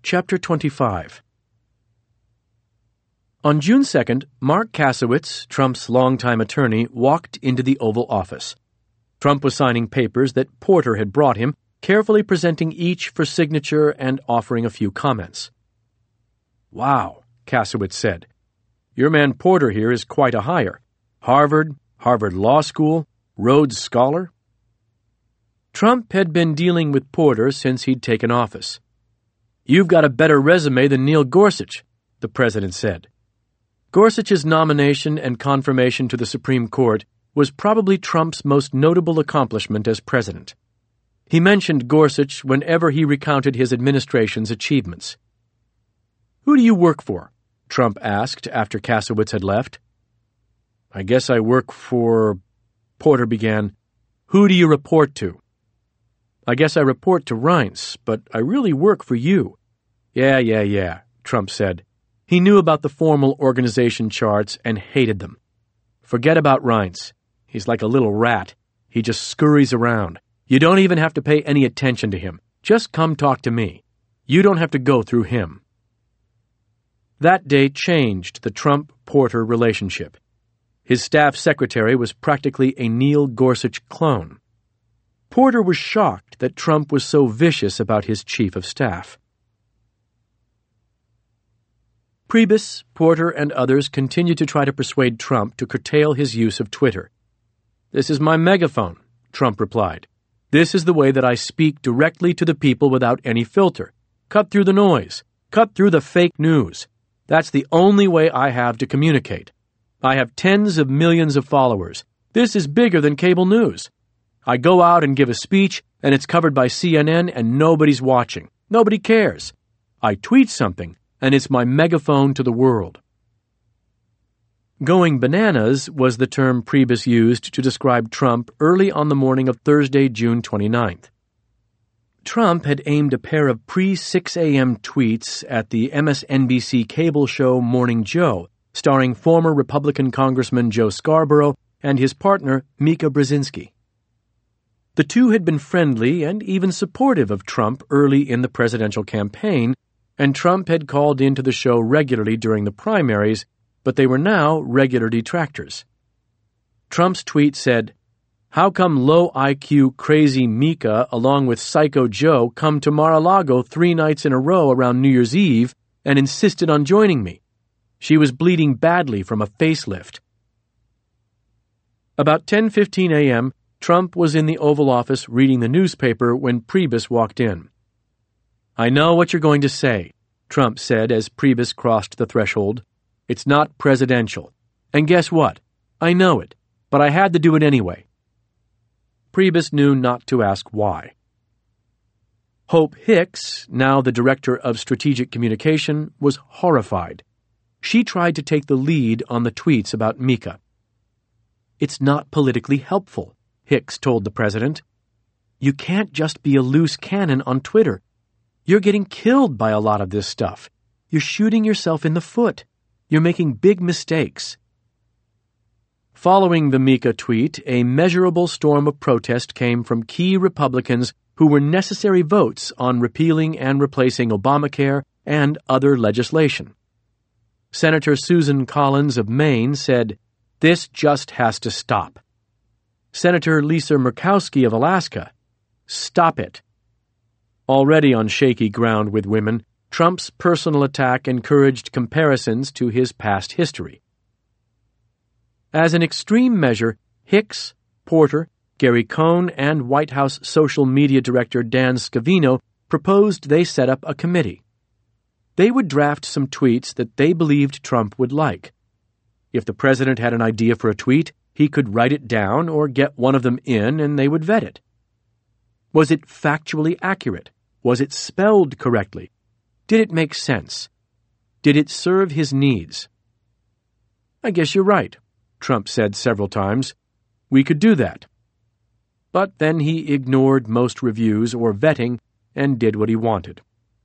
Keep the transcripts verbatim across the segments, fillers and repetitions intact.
Chapter twenty-five. On June second, Mark Kasowitz, Trump's longtime attorney, walked into the Oval Office. Trump was signing papers that Porter had brought him, carefully presenting each for signature and offering a few comments. "Wow," Kasowitz said. "Your man Porter here is quite a hire. Harvard, Harvard Law School, Rhodes Scholar." Trump had been dealing with Porter since he'd taken office. "You've got a better resume than Neil Gorsuch," the president said. Gorsuch's nomination and confirmation to the Supreme Court was probably Trump's most notable accomplishment as president. He mentioned Gorsuch whenever he recounted his administration's achievements. "Who do you work for?" Trump asked after Kasowitz had left. "I guess I work for—" Porter began. "Who do you report to?" "I guess I report to Reince, but I really work for you." "Yeah, yeah, yeah," Trump said. He knew about the formal organization charts and hated them. "Forget about Reince. He's like a little rat. He just scurries around. You don't even have to pay any attention to him. Just come talk to me. You don't have to go through him." That day changed the Trump-Porter relationship. His staff secretary was practically a Neil Gorsuch clone. Porter was shocked that Trump was so vicious about his chief of staff. Priebus, Porter, and others continued to try to persuade Trump to curtail his use of Twitter. "This is my megaphone," Trump replied. "This is the way that I speak directly to the people without any filter. Cut through the noise. Cut through the fake news. That's the only way I have to communicate. I have tens of millions of followers. This is bigger than cable news. I go out and give a speech, and it's covered by C N N, and nobody's watching. Nobody cares. I tweet something, and it's my megaphone to the world." Going bananas was the term Priebus used to describe Trump early on the morning of Thursday, June twenty-ninth. Trump had aimed a pair of pre-six a.m. tweets at the M S N B C cable show Morning Joe, starring former Republican Congressman Joe Scarborough and his partner Mika Brzezinski. The two had been friendly and even supportive of Trump early in the presidential campaign, and Trump had called into the show regularly during the primaries, but they were now regular detractors. Trump's tweet said, "How come low-I Q crazy Mika along with Psycho Joe come to Mar-a-Lago three nights in a row around New Year's Eve and insisted on joining me? She was bleeding badly from a facelift." About ten fifteen a.m., Trump was in the Oval Office reading the newspaper when Priebus walked in. "I know what you're going to say," Trump said as Priebus crossed the threshold. "It's not presidential. And guess what? I know it, but I had to do it anyway." Priebus knew not to ask why. Hope Hicks, now the director of strategic communication, was horrified. She tried to take the lead on the tweets about Mika. "It's not politically helpful," Hicks told the president. "You can't just be a loose cannon on Twitter. You're getting killed by a lot of this stuff. You're shooting yourself in the foot. You're making big mistakes." Following the Mika tweet, a measurable storm of protest came from key Republicans who were necessary votes on repealing and replacing Obamacare and other legislation. Senator Susan Collins of Maine said, "This just has to stop." Senator Lisa Murkowski of Alaska, "Stop it." Already on shaky ground with women, Trump's personal attack encouraged comparisons to his past history. As an extreme measure, Hicks, Porter, Gary Cohn, and White House social media director Dan Scavino proposed they set up a committee. They would draft some tweets that they believed Trump would like. If the president had an idea for a tweet, he could write it down or get one of them in and they would vet it. Was it factually accurate? Was it spelled correctly? Did it make sense? Did it serve his needs? "I guess you're right," Trump said several times. "We could do that." But then he ignored most reviews or vetting and did what he wanted.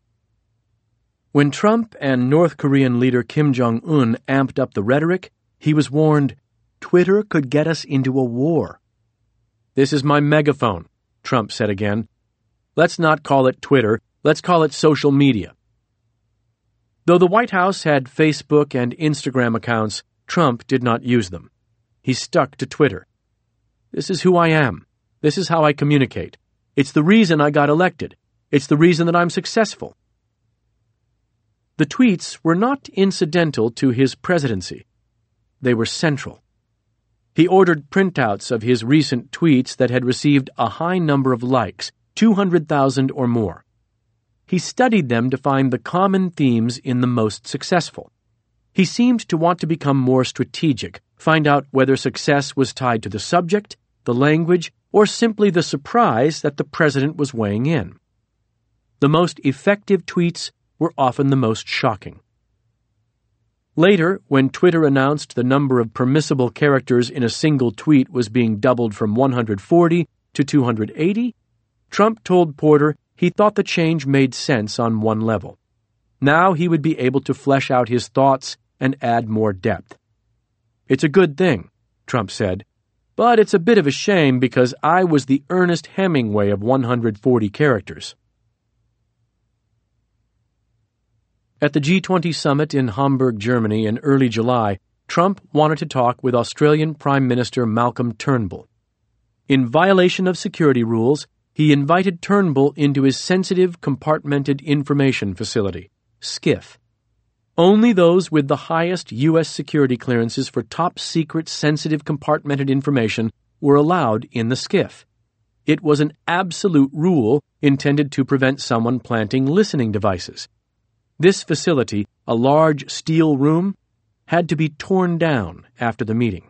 When Trump and North Korean leader Kim Jong-un amped up the rhetoric, he was warned, "Twitter could get us into a war." "This is my megaphone," Trump said again. "Let's not call it Twitter. Let's call it social media. Though the White House had Facebook and Instagram accounts, Trump did not use them. He stuck to Twitter. "This is who I am. This is how I communicate. It's the reason I got elected. It's the reason that I'm successful." The tweets were not incidental to his presidency. They were central. He ordered printouts of his recent tweets that had received a high number of likes, two hundred thousand or more. He studied them to find the common themes in the most successful. He seemed to want to become more strategic, find out whether success was tied to the subject, the language, or simply the surprise that the president was weighing in. The most effective tweets were often the most shocking. Later, when Twitter announced the number of permissible characters in a single tweet was being doubled from one hundred forty to two hundred eighty, Trump told Porter he thought the change made sense on one level. Now he would be able to flesh out his thoughts and add more depth. "It's a good thing," Trump said, "but it's a bit of a shame because I was the Ernest Hemingway of one hundred forty characters." At the G twenty summit in Hamburg, Germany in early July, Trump wanted to talk with Australian Prime Minister Malcolm Turnbull. In violation of security rules, he invited Turnbull into his sensitive compartmented information facility, SCIF. Only those with the highest U S security clearances for top-secret sensitive compartmented information were allowed in the SCIF. It was an absolute rule intended to prevent someone planting listening devices. This facility, a large steel room, had to be torn down after the meeting.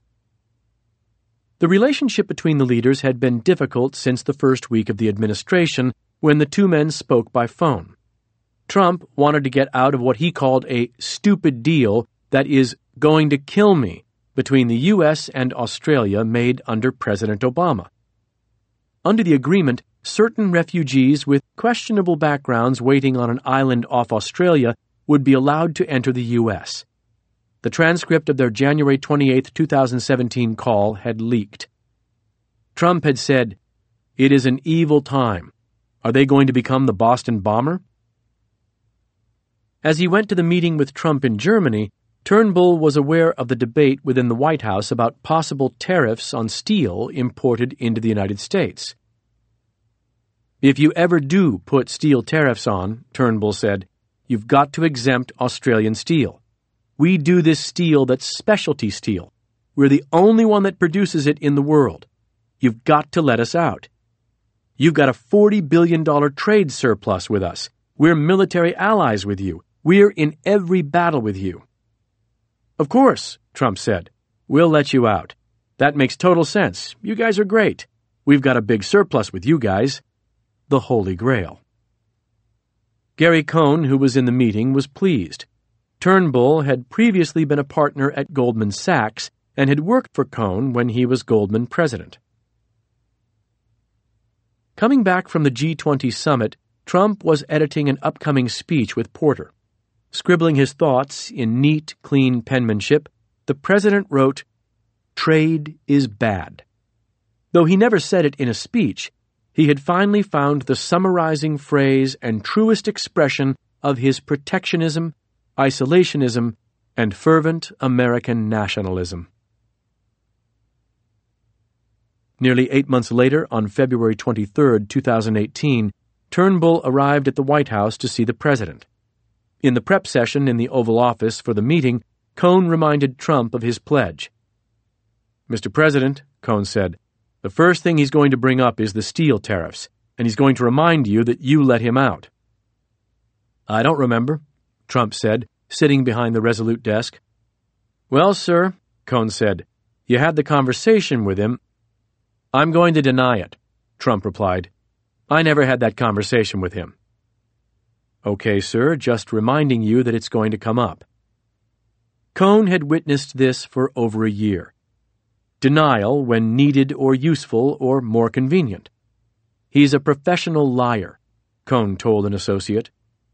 The relationship between the leaders had been difficult since the first week of the administration when the two men spoke by phone. Trump wanted to get out of what he called a stupid deal that is going to kill me between the U S and Australia made under President Obama. Under the agreement, certain refugees with questionable backgrounds waiting on an island off Australia would be allowed to enter the U S. The transcript of their January twenty-eighth, twenty seventeen call had leaked. Trump had said, "It is an evil time. Are they going to become the Boston bomber?" As he went to the meeting with Trump in Germany, Turnbull was aware of the debate within the White House about possible tariffs on steel imported into the United States. "If you ever do put steel tariffs on," Turnbull said, "you've got to exempt Australian steel. We do this steel that's specialty steel. We're the only one that produces it in the world. You've got to let us out. You've got a forty billion dollars trade surplus with us. We're military allies with you. We're in every battle with you." "Of course," Trump said. "We'll let you out. That makes total sense. You guys are great. We've got a big surplus with you guys." The Holy Grail. Gary Cohn, who was in the meeting, was pleased. Turnbull had previously been a partner at Goldman Sachs and had worked for Cohn when he was Goldman president. Coming back from the G twenty summit, Trump was editing an upcoming speech with Porter. Scribbling his thoughts in neat, clean penmanship, the president wrote, "Trade is bad." Though he never said it in a speech, he had finally found the summarizing phrase and truest expression of his protectionism, isolationism, and fervent American nationalism. Nearly eight months later, on February twenty-third, twenty eighteen, Turnbull arrived at the White House to see the president. In the prep session in the Oval Office for the meeting, Cohn reminded Trump of his pledge. "Mister President," Cohn said, "the first thing he's going to bring up is the steel tariffs, and he's going to remind you that you let him out." "I don't remember," Trump said, sitting behind the Resolute desk. "Well, sir," Cohn said, "you had the conversation with him." "I'm going to deny it," Trump replied. "I never had that conversation with him." "Okay, sir, just reminding you that it's going to come up." Cohn had witnessed this for over a year. Denial when needed or useful or more convenient. "He's a professional liar," Cohn told an associate.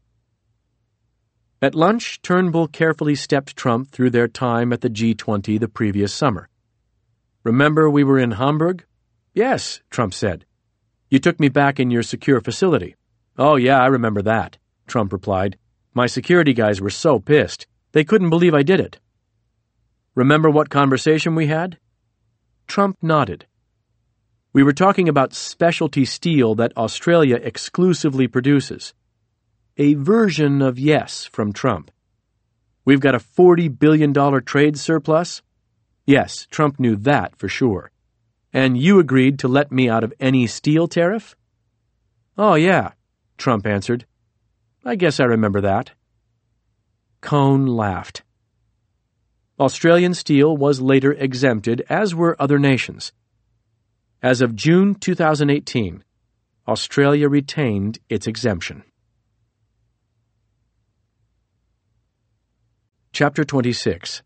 At lunch, Turnbull carefully stepped Trump through their time at the G twenty the previous summer. "Remember we were in Hamburg?" "Yes," Trump said. "You took me back in your secure facility." "Oh, yeah, I remember that," Trump replied. My security guys were so pissed. They couldn't believe I did it. Remember what conversation we had? Trump nodded. We were talking about specialty steel that Australia exclusively produces. A version of yes from Trump. We've got a forty billion dollars trade surplus? Yes, Trump knew that for sure. And you agreed to let me out of any steel tariff? Oh, yeah, Trump answered. I guess I remember that. Cohn laughed. Australian steel was later exempted, as were other nations. As of June two thousand eighteen, Australia retained its exemption. Chapter twenty-six.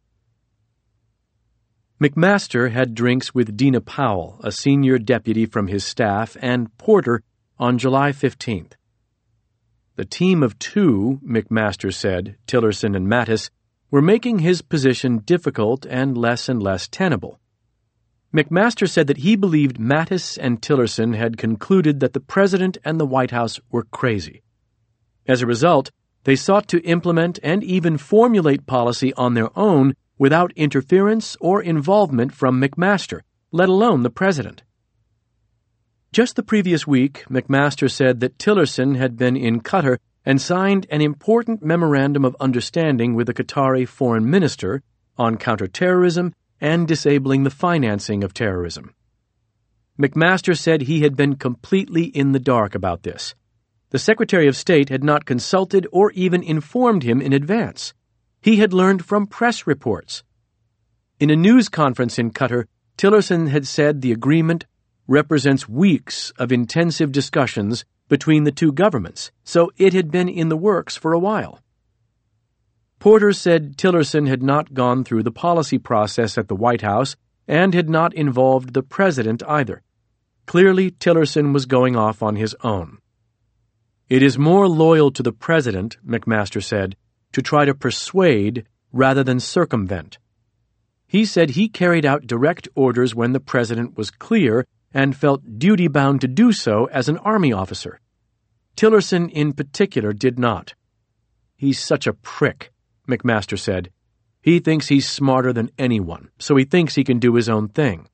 McMaster had drinks with Dina Powell, a senior deputy from his staff, and Porter on July fifteenth. The team of two, McMaster said, Tillerson and Mattis, were making his position difficult and less and less tenable. McMaster said that he believed Mattis and Tillerson had concluded that the President and the White House were crazy. As a result, they sought to implement and even formulate policy on their own without interference or involvement from McMaster, let alone the President. Just the previous week, McMaster said that Tillerson had been in Qatar and signed an important memorandum of understanding with the Qatari foreign minister on counterterrorism and disabling the financing of terrorism. McMaster said he had been completely in the dark about this. The Secretary of State had not consulted or even informed him in advance. He had learned from press reports. In a news conference in Qatar, Tillerson had said the agreement represents weeks of intensive discussions between the two governments, so it had been in the works for a while. Porter said Tillerson had not gone through the policy process at the White House and had not involved the President either. Clearly, Tillerson was going off on his own. It is more loyal to the President, McMaster said, to try to persuade rather than circumvent. He said he carried out direct orders when the President was clear and felt duty-bound to do so as an Army officer. Tillerson in particular did not. He's such a prick, McMaster said. He thinks he's smarter than anyone, so he thinks he can do his own thing.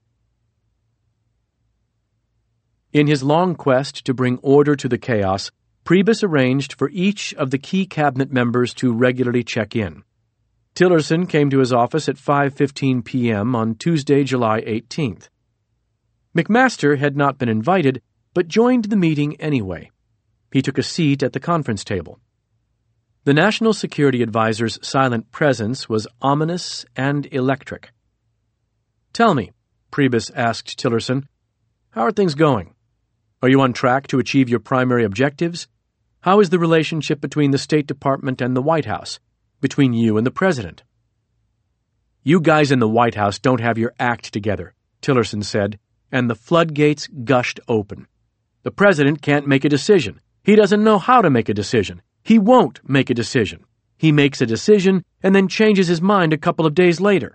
In his long quest to bring order to the chaos, Priebus arranged for each of the key cabinet members to regularly check in. Tillerson came to his office at five fifteen p.m. on Tuesday, July eighteenth. McMaster had not been invited, but joined the meeting anyway. He took a seat at the conference table. The National Security Advisor's silent presence was ominous and electric. "Tell me," Priebus asked Tillerson, "how are things going? Are you on track to achieve your primary objectives? How is the relationship between the State Department and the White House, between you and the President?" "You guys in the White House don't have your act together," Tillerson said, and the floodgates gushed open. "The President can't make a decision. He doesn't know how to make a decision. He won't make a decision. He makes a decision and then changes his mind a couple of days later."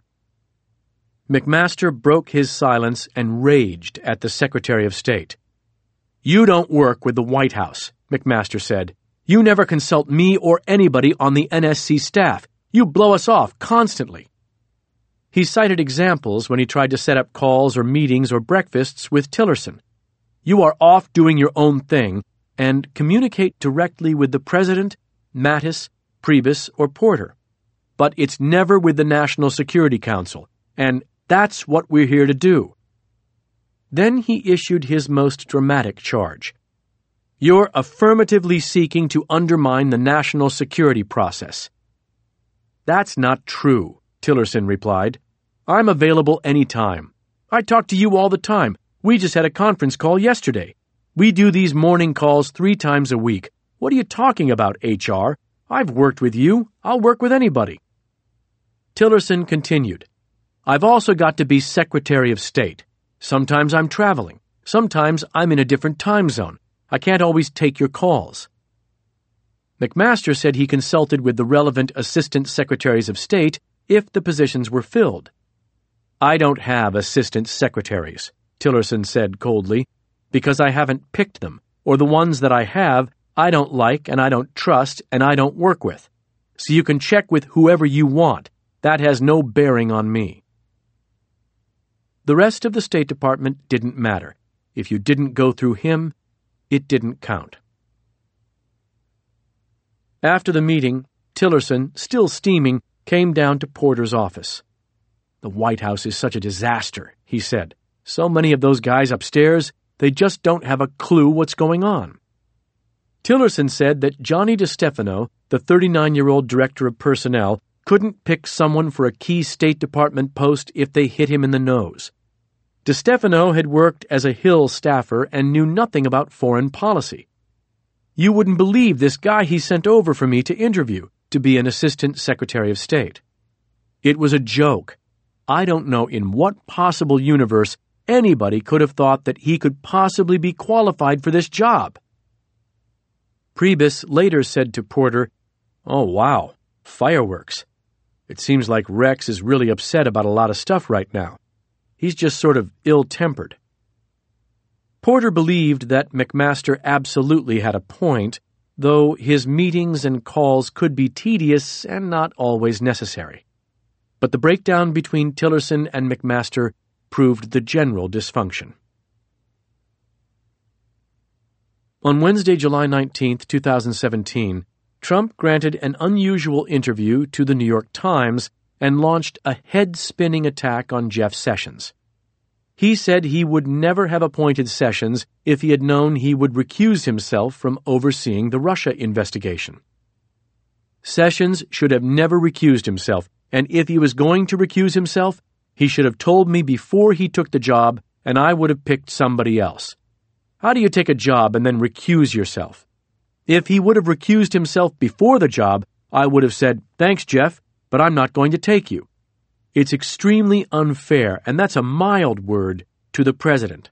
McMaster broke his silence and raged at the Secretary of State. "You don't work with the White House," McMaster said. "You never consult me or anybody on the N S C staff. You blow us off constantly." He cited examples when he tried to set up calls or meetings or breakfasts with Tillerson. "You are off doing your own thing, and communicate directly with the President, Mattis, Priebus, or Porter. But it's never with the National Security Council, and that's what we're here to do." Then he issued his most dramatic charge. "You're affirmatively seeking to undermine the national security process." "That's not true," Tillerson replied. "I'm available any time. I talk to you all the time. We just had a conference call yesterday. We do these morning calls three times a week. What are you talking about, H R? I've worked with you. I'll work with anybody." Tillerson continued, "I've also got to be Secretary of State. Sometimes I'm traveling. Sometimes I'm in a different time zone. I can't always take your calls." McMaster said he consulted with the relevant Assistant Secretaries of State if the positions were filled. "I don't have Assistant Secretaries," Tillerson said coldly, "because I haven't picked them, or the ones that I have I don't like and I don't trust and I don't work with. so you can check with whoever you want. That has no bearing on me." The rest of the State Department didn't matter. If you didn't go through him, it didn't count. After the meeting, Tillerson, still steaming, came down to Porter's office. "The White House is such a disaster," he said. "So many of those guys upstairs, they just don't have a clue what's going on." Tillerson said that Johnny DeStefano, the thirty-nine-year-old director of personnel, couldn't pick someone for a key State Department post if they hit him in the nose. DeStefano had worked as a Hill staffer and knew nothing about foreign policy. "You wouldn't believe this guy he sent over for me to interview to be an assistant secretary of state. It was a joke. I don't know in what possible universe anybody could have thought that he could possibly be qualified for this job." Priebus later said to Porter, "Oh, wow, fireworks. It seems like Rex is really upset about a lot of stuff right now. He's just sort of ill-tempered." Porter believed that McMaster absolutely had a point, though his meetings and calls could be tedious and not always necessary. But the breakdown between Tillerson and McMaster proved the general dysfunction. On Wednesday, July nineteenth, two thousand seventeen, Trump granted an unusual interview to the New York Times and launched a head-spinning attack on Jeff Sessions. He said he would never have appointed Sessions if he had known he would recuse himself from overseeing the Russia investigation. Sessions should have never recused himself, and if he was going to recuse himself, he should have told me before he took the job, and I would have picked somebody else. How do you take a job and then recuse yourself? If he would have recused himself before the job, I would have said, "Thanks, Jeff, but I'm not going to take you." It's extremely unfair, and that's a mild word, to the president.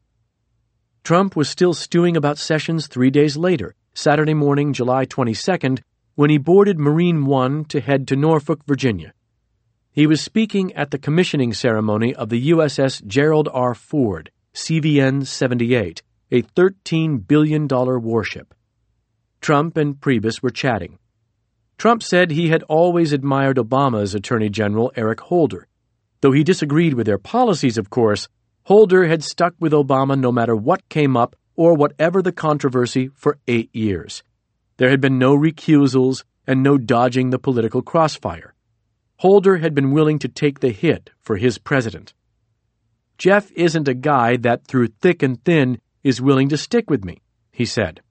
Trump was still stewing about Sessions three days later, Saturday morning, July twenty-second, when he boarded Marine One to head to Norfolk, Virginia. He was speaking at the commissioning ceremony of the U S S Gerald R. Ford, C V N seventy-eight, a thirteen billion dollars warship. Trump and Priebus were chatting. Trump said he had always admired Obama's Attorney General Eric Holder. Though he disagreed with their policies, of course, Holder had stuck with Obama no matter what came up or whatever the controversy for eight years. There had been no recusals and no dodging the political crossfire. Holder had been willing to take the hit for his president. "Jeff isn't a guy that through thick and thin is willing to stick with me," he said.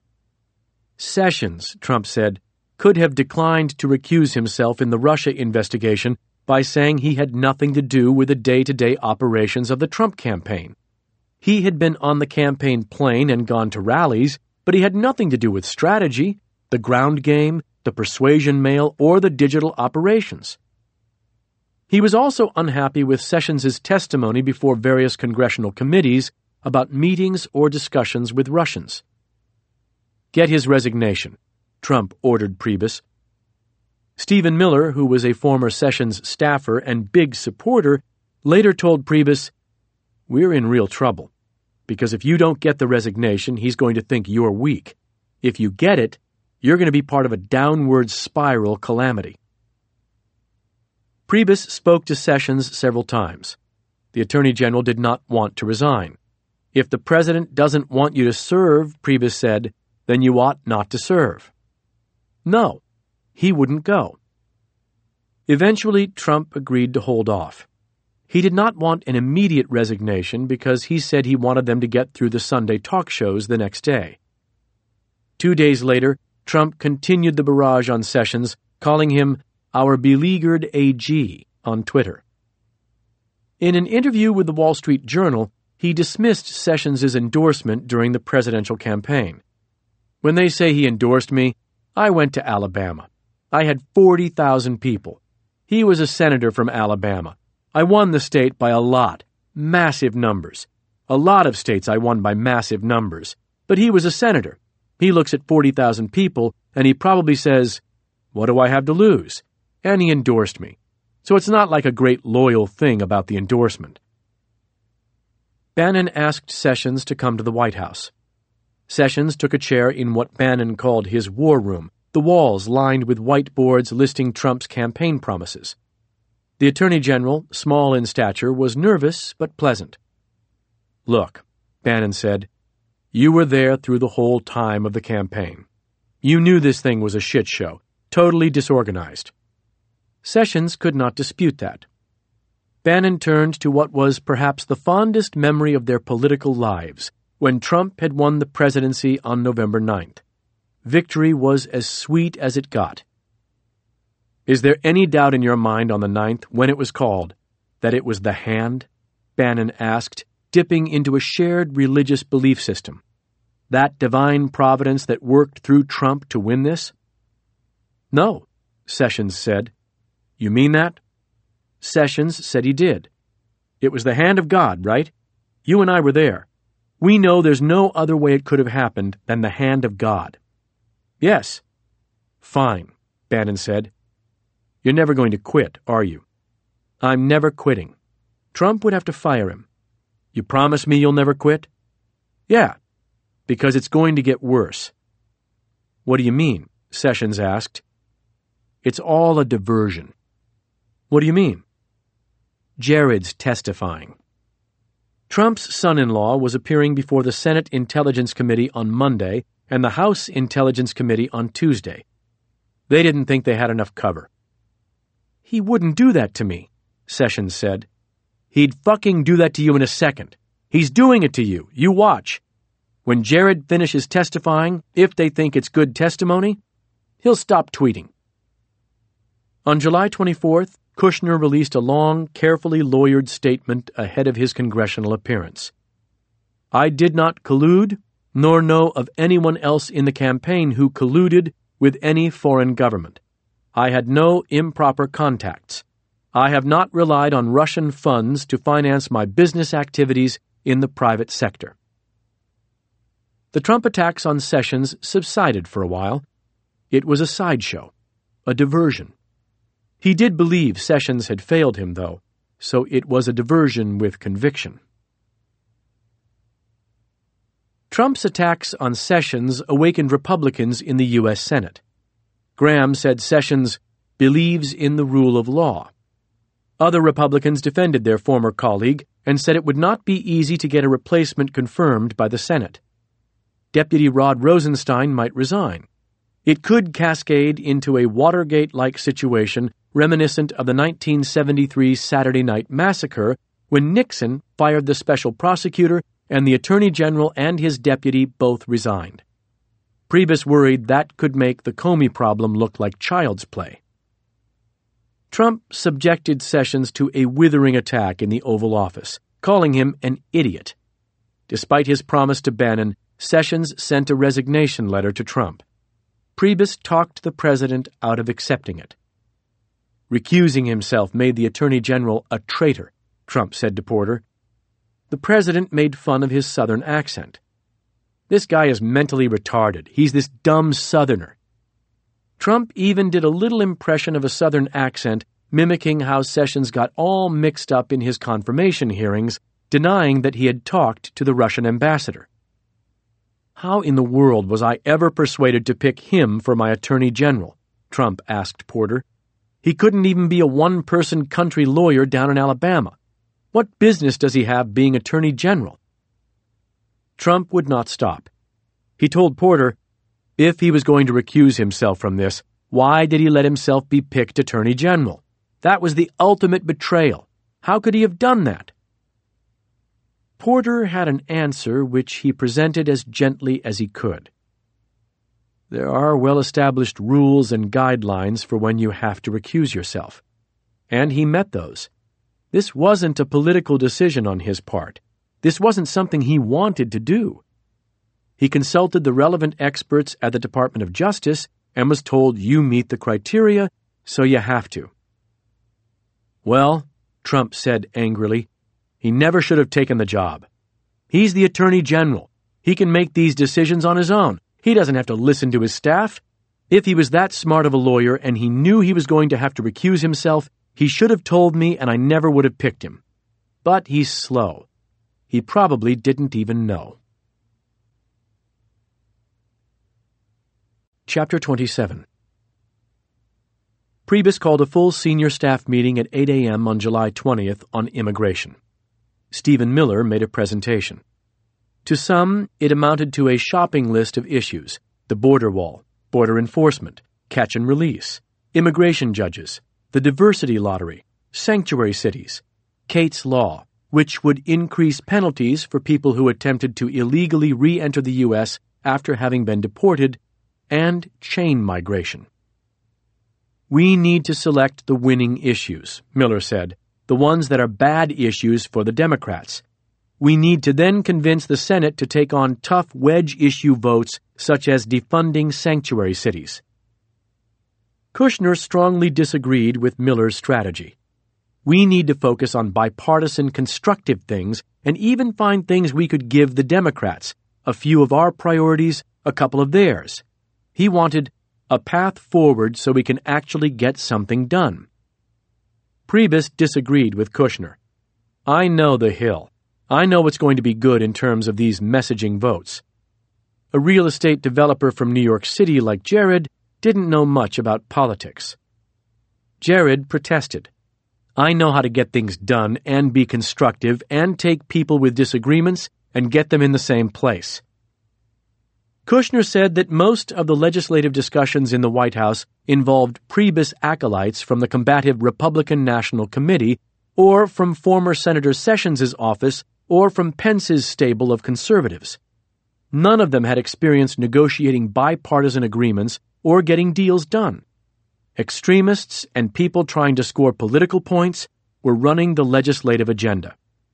Sessions, Trump said, could have declined to recuse himself in the Russia investigation by saying he had nothing to do with the day-to-day operations of the Trump campaign. He had been on the campaign plane and gone to rallies, but he had nothing to do with strategy, the ground game, the persuasion mail, or the digital operations. He was also unhappy with Sessions' testimony before various congressional committees about meetings or discussions with Russians. "Get his resignation," Trump ordered Priebus. Stephen Miller, who was a former Sessions staffer and big supporter, later told Priebus, "We're in real trouble, because if you don't get the resignation, he's going to think you're weak. If you get it, you're going to be part of a downward spiral calamity." Priebus spoke to Sessions several times. The Attorney General did not want to resign. "If the President doesn't want you to serve," Priebus said, "then you ought not to serve." No, he wouldn't go. Eventually, Trump agreed to hold off. He did not want an immediate resignation because he said he wanted them to get through the Sunday talk shows the next day. Two days later, Trump continued the barrage on Sessions, calling him our beleaguered A G on Twitter. In an interview with the Wall Street Journal, he dismissed Sessions' endorsement during the presidential campaign. "When they say he endorsed me, I went to Alabama. I had forty thousand people. He was a senator from Alabama. I won the state by a lot, massive numbers. A lot of states I won by massive numbers. But he was a senator. He looks at forty thousand people, and he probably says, 'What do I have to lose?' And he endorsed me. So it's not like a great loyal thing about the endorsement." Bannon asked Sessions to come to the White House. Sessions took a chair in what Bannon called his war room, the walls lined with whiteboards listing Trump's campaign promises. The Attorney General, small in stature, was nervous but pleasant. "Look," Bannon said, "you were there through the whole time of the campaign. You knew this thing was a shit show, totally disorganized." Sessions could not dispute that. Bannon turned to what was perhaps the fondest memory of their political lives, when Trump had won the presidency on November ninth. Victory was as sweet as it got. "Is there any doubt in your mind on the ninth, when it was called, that it was the hand?" Bannon asked, dipping into a shared religious belief system. "That divine providence that worked through Trump to win this?" "No," Sessions said. "You mean that?" Sessions said he did. "It was the hand of God, right? You and I were there. We know there's no other way it could have happened than the hand of God." "Yes." "Fine," Bannon said. "You're never going to quit, are you?" "I'm never quitting. Trump would have to fire him." "You promise me you'll never quit?" "Yeah, because it's going to get worse." "What do you mean?" Sessions asked. "It's all a diversion." "What do you mean?" "Jared's testifying." Trump's son-in-law was appearing before the Senate Intelligence Committee on Monday and the House Intelligence Committee on Tuesday. They didn't think they had enough cover. "He wouldn't do that to me," Sessions said. "He'd fucking do that to you in a second. He's doing it to you. You watch. When Jared finishes testifying, if they think it's good testimony, he'll stop tweeting." On July twenty-fourth, Kushner released a long, carefully lawyered statement ahead of his congressional appearance. "I did not collude, nor know of anyone else in the campaign who colluded with any foreign government. I had no improper contacts. I have not relied on Russian funds to finance my business activities in the private sector." The Trump attacks on Sessions subsided for a while. It was a sideshow, a diversion. He did believe Sessions had failed him, though, so it was a diversion with conviction. Trump's attacks on Sessions awakened Republicans in the U S Senate. Graham said Sessions believes in the rule of law. Other Republicans defended their former colleague and said it would not be easy to get a replacement confirmed by the Senate. Deputy Rod Rosenstein might resign. It could cascade into a Watergate-like situation reminiscent of the nineteen seventy-three Saturday Night Massacre, when Nixon fired the special prosecutor and the Attorney General and his deputy both resigned. Priebus worried that could make the Comey problem look like child's play. Trump subjected Sessions to a withering attack in the Oval Office, calling him an idiot. Despite his promise to Bannon, Sessions sent a resignation letter to Trump. Priebus talked the president out of accepting it. "Recusing himself made the Attorney General a traitor," Trump said to Porter. The president made fun of his Southern accent. "This guy is mentally retarded. He's this dumb Southerner." Trump even did a little impression of a Southern accent, mimicking how Sessions got all mixed up in his confirmation hearings, denying that he had talked to the Russian ambassador. "How in the world was I ever persuaded to pick him for my Attorney General?" Trump asked Porter. "He couldn't even be a one-person country lawyer down in Alabama. What business does he have being Attorney General?" Trump would not stop. He told Porter, if he was going to recuse himself from this, why did he let himself be picked Attorney General? That was the ultimate betrayal. How could he have done that? Porter had an answer which he presented as gently as he could. There are well-established rules and guidelines for when you have to recuse yourself. And he met those. This wasn't a political decision on his part. This wasn't something he wanted to do. He consulted the relevant experts at the Department of Justice and was told you meet the criteria, so you have to. Well, Trump said angrily, he never should have taken the job. He's the Attorney General. He can make these decisions on his own. He doesn't have to listen to his staff. If he was that smart of a lawyer and he knew he was going to have to recuse himself, he should have told me and I never would have picked him. But he's slow. He probably didn't even know. Chapter twenty-seven. Priebus called a full senior staff meeting at eight a.m. on July twentieth on immigration. Stephen Miller made a presentation. To some, it amounted to a shopping list of issues: the border wall, border enforcement, catch and release, immigration judges, the diversity lottery, sanctuary cities, Kate's Law, which would increase penalties for people who attempted to illegally re-enter the U S after having been deported, and chain migration. We need to select the winning issues, Miller said, the ones that are bad issues for the Democrats. We need to then convince the Senate to take on tough wedge-issue votes such as defunding sanctuary cities. Kushner strongly disagreed with Miller's strategy. We need to focus on bipartisan constructive things and even find things we could give the Democrats, a few of our priorities, a couple of theirs. He wanted a path forward so we can actually get something done. Priebus disagreed with Kushner. I know the Hill. I know what's going to be good in terms of these messaging votes. A real estate developer from New York City like Jared didn't know much about politics. Jared protested. I know how to get things done and be constructive and take people with disagreements and get them in the same place. Kushner said that most of the legislative discussions in the White House involved Priebus acolytes from the combative Republican National Committee or from former Senator Sessions' office or from Pence's stable of conservatives. None of them had experience negotiating bipartisan agreements or getting deals done. Extremists and people trying to score political points were running the legislative agenda.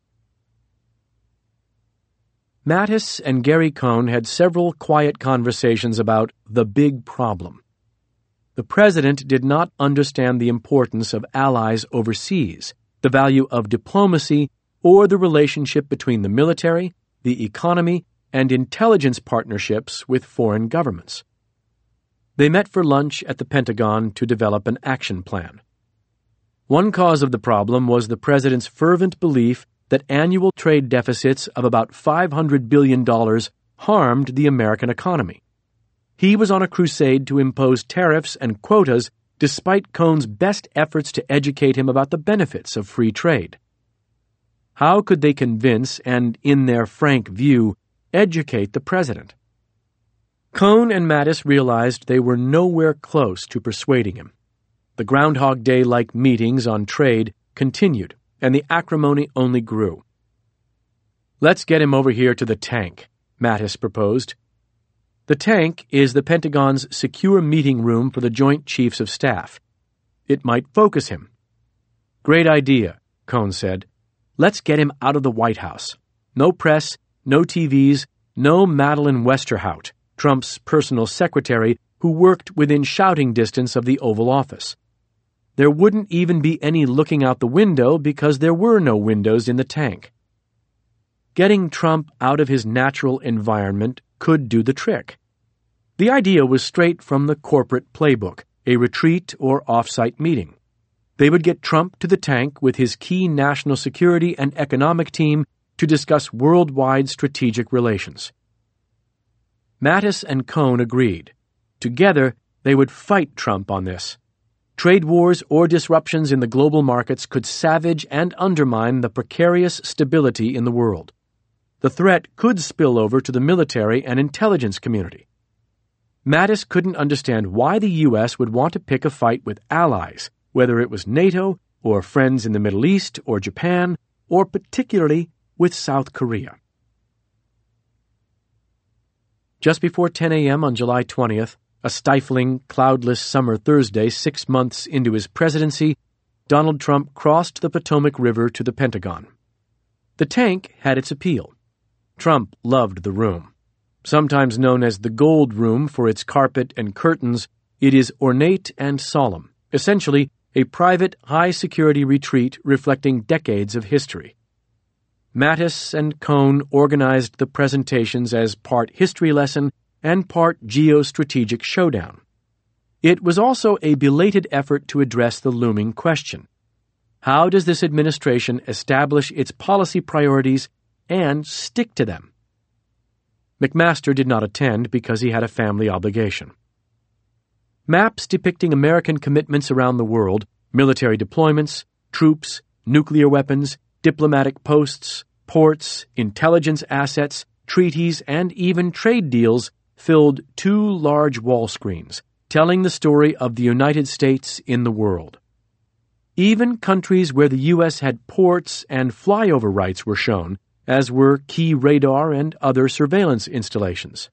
Mattis and Gary Cohn had several quiet conversations about the big problem. The president did not understand the importance of allies overseas, the value of diplomacy, or the relationship between the military, the economy, and intelligence partnerships with foreign governments. They met for lunch at the Pentagon to develop an action plan. One cause of the problem was the president's fervent belief that annual trade deficits of about five hundred billion dollars harmed the American economy. He was on a crusade to impose tariffs and quotas despite Cohn's best efforts to educate him about the benefits of free trade. How could they convince and, in their frank view, educate the president? Cohn and Mattis realized they were nowhere close to persuading him. The Groundhog Day-like meetings on trade continued, and the acrimony only grew. Let's get him over here to the tank, Mattis proposed. The tank is the Pentagon's secure meeting room for the Joint Chiefs of Staff. It might focus him. Great idea, Cohn said. Let's get him out of the White House. No press, no T Vs, no Madeleine Westerhout, Trump's personal secretary, who worked within shouting distance of the Oval Office. There wouldn't even be any looking out the window because there were no windows in the tank. Getting Trump out of his natural environment could do the trick. The idea was straight from the corporate playbook, a retreat or off-site meeting. They would get Trump to the tank with his key national security and economic team to discuss worldwide strategic relations. Mattis and Cohn agreed. Together, they would fight Trump on this. Trade wars or disruptions in the global markets could savage and undermine the precarious stability in the world. The threat could spill over to the military and intelligence community. Mattis couldn't understand why the U S would want to pick a fight with allies, whether it was NATO or friends in the Middle East or Japan, or particularly with South Korea. Just before ten a.m. on July twentieth, a stifling, cloudless summer Thursday six months into his presidency, Donald Trump crossed the Potomac River to the Pentagon. The tank had its appeal. Trump loved the room. Sometimes known as the Gold Room for its carpet and curtains, it is ornate and solemn, essentially a private, high-security retreat reflecting decades of history. Mattis and Cohn organized the presentations as part history lesson and part geostrategic showdown. It was also a belated effort to address the looming question. How does this administration establish its policy priorities and stick to them? McMaster did not attend because he had a family obligation. Maps depicting American commitments around the world, military deployments, troops, nuclear weapons, diplomatic posts, ports, intelligence assets, treaties, and even trade deals filled two large wall screens, telling the story of the United States in the world. Even countries where the U S had ports and flyover rights were shown, as were key radar and other surveillance installations.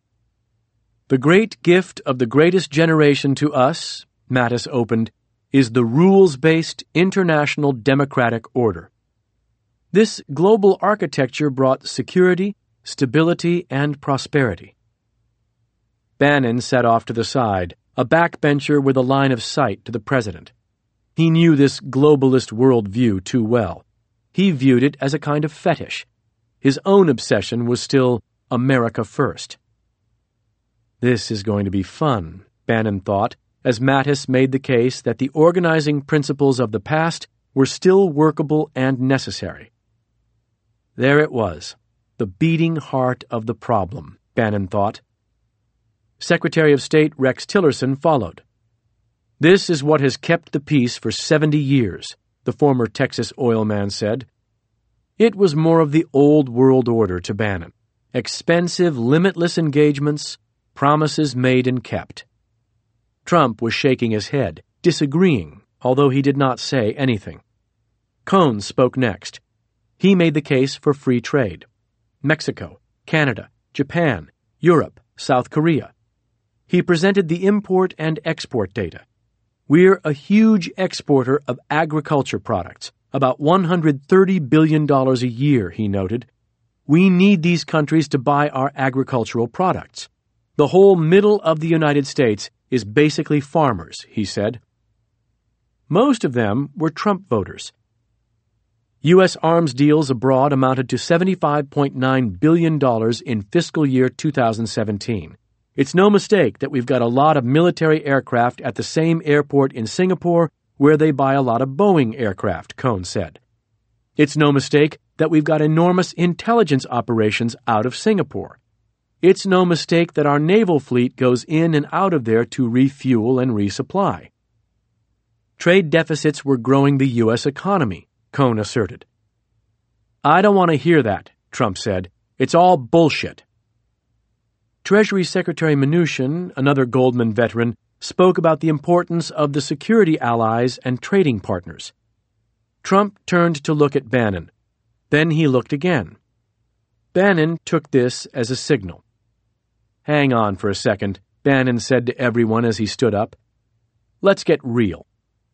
The great gift of the greatest generation to us, Mattis opened, is the rules-based international democratic order. This global architecture brought security, stability, and prosperity. Bannon sat off to the side, a backbencher with a line of sight to the president. He knew this globalist worldview too well. He viewed it as a kind of fetish. His own obsession was still America first. This is going to be fun, Bannon thought, as Mattis made the case that the organizing principles of the past were still workable and necessary. There it was, the beating heart of the problem, Bannon thought. Secretary of State Rex Tillerson followed. This is what has kept the peace for seventy years, the former Texas oil man said. It was more of the old world order to Bannon. Expensive, limitless engagements, promises made and kept. Trump was shaking his head, disagreeing, although he did not say anything. Cohn spoke next. He made the case for free trade. Mexico, Canada, Japan, Europe, South Korea. He presented the import and export data. We're a huge exporter of agriculture products, about one hundred thirty billion dollars a year, he noted. We need these countries to buy our agricultural products. The whole middle of the United States is basically farmers, he said. Most of them were Trump voters. U S arms deals abroad amounted to seventy-five point nine billion dollars in fiscal year two thousand seventeen. It's no mistake that we've got a lot of military aircraft at the same airport in Singapore where they buy a lot of Boeing aircraft, Cohn said. It's no mistake that we've got enormous intelligence operations out of Singapore. It's no mistake that our naval fleet goes in and out of there to refuel and resupply. Trade deficits were growing the U S economy, Cohn asserted. I don't want to hear that, Trump said. It's all bullshit. Treasury Secretary Mnuchin, another Goldman veteran, spoke about the importance of the security allies and trading partners. Trump turned to look at Bannon. Then he looked again. Bannon took this as a signal. Hang on for a second, Bannon said to everyone as he stood up. Let's get real.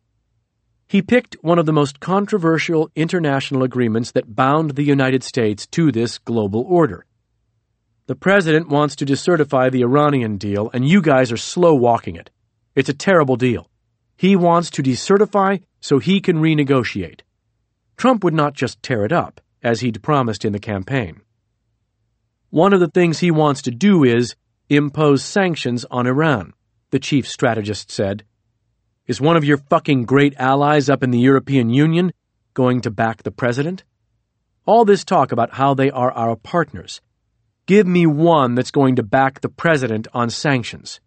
He picked one of the most controversial international agreements that bound the United States to this global order. The president wants to decertify the Iranian deal, and you guys are slow-walking it. It's a terrible deal. He wants to decertify so he can renegotiate. Trump would not just tear it up, as he'd promised in the campaign. One of the things he wants to do is impose sanctions on Iran, the chief strategist said. Is one of your fucking great allies up in the European Union going to back the president? All this talk about how they are our partners. Give me one that's going to back the president on sanctions.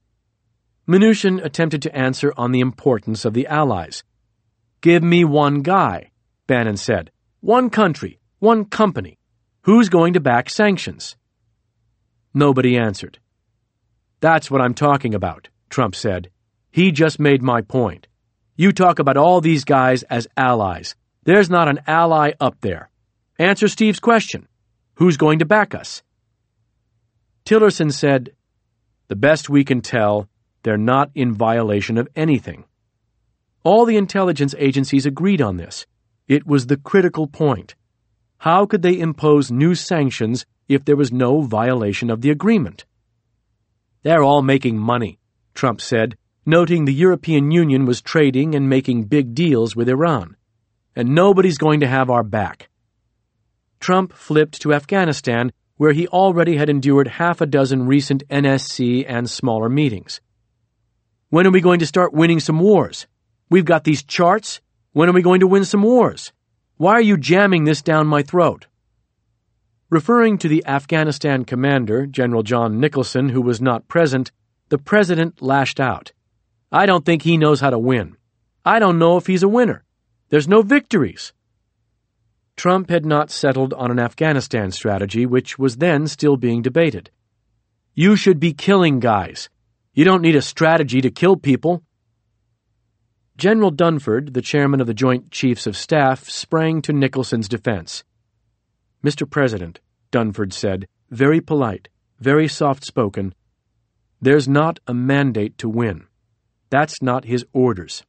Mnuchin attempted to answer on the importance of the allies. Give me one guy, Bannon said. One country, one company. Who's going to back sanctions? Nobody answered. That's what I'm talking about, Trump said. He just made my point. You talk about all these guys as allies. There's not an ally up there. Answer Steve's question. Who's going to back us? Tillerson said, the best we can tell, they're not in violation of anything. All the intelligence agencies agreed on this. It was the critical point. How could they impose new sanctions if there was no violation of the agreement? They're all making money, Trump said, noting the European Union was trading and making big deals with Iran. And nobody's going to have our back. Trump flipped to Afghanistan, where he already had endured half a dozen recent N S C and smaller meetings. When are we going to start winning some wars? We've got these charts. When are we going to win some wars? Why are you jamming this down my throat? Referring to the Afghanistan commander, General John Nicholson, who was not present, the president lashed out. I don't think he knows how to win. I don't know if he's a winner. There's no victories. Trump had not settled on an Afghanistan strategy, which was then still being debated. You should be killing guys. You don't need a strategy to kill people. General Dunford, the chairman of the Joint Chiefs of Staff, sprang to Nicholson's defense. Mister President, Dunford said, very polite, very soft-spoken, there's not a mandate to win. That's not his orders.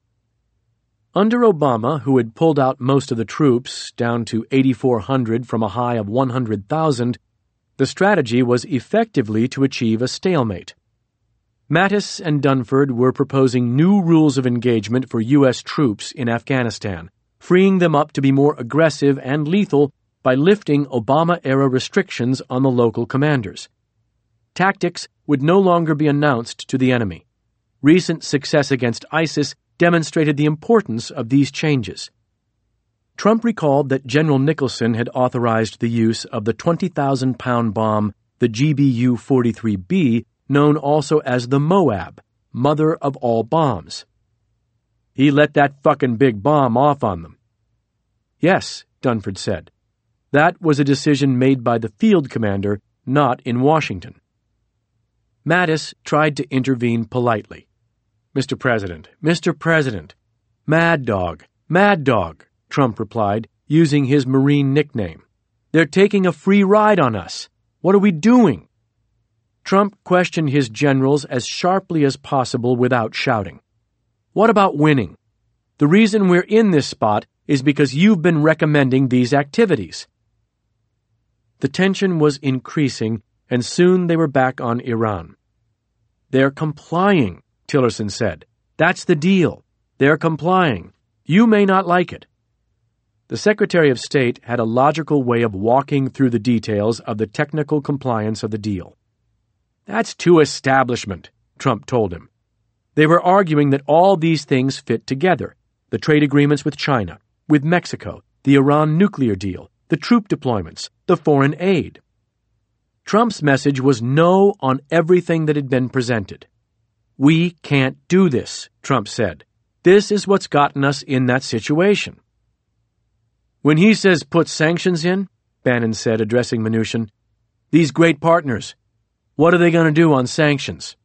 Under Obama, who had pulled out most of the troops, down to eighty-four hundred from a high of one hundred thousand, the strategy was effectively to achieve a stalemate. Mattis and Dunford were proposing new rules of engagement for U S troops in Afghanistan, freeing them up to be more aggressive and lethal by lifting Obama-era restrictions on the local commanders. Tactics would no longer be announced to the enemy. Recent success against ISIS demonstrated the importance of these changes. Trump recalled that General Nicholson had authorized the use of the twenty thousand pound bomb, the G B U forty-three B, known also as the Moab, mother of all bombs. He let that fucking big bomb off on them. Yes, Dunford said. That was a decision made by the field commander, not in Washington. Mattis tried to intervene politely. Mister President, Mister President. Mad Dog, Mad Dog, Trump replied, using his Marine nickname. They're taking a free ride on us. What are we doing? Trump questioned his generals as sharply as possible without shouting. What about winning? The reason we're in this spot is because you've been recommending these activities. The tension was increasing, and soon they were back on Iran. They're complying, Tillerson said. That's the deal. They're complying. You may not like it. The Secretary of State had a logical way of walking through the details of the technical compliance of the deal. That's too establishment, Trump told him. They were arguing that all these things fit together. The trade agreements with China, with Mexico, the Iran nuclear deal, the troop deployments, the foreign aid. Trump's message was no on everything that had been presented. We can't do this, Trump said. This is what's gotten us in that situation. When he says put sanctions in, Bannon said, addressing Mnuchin, these great partners, what are they going to do on sanctions?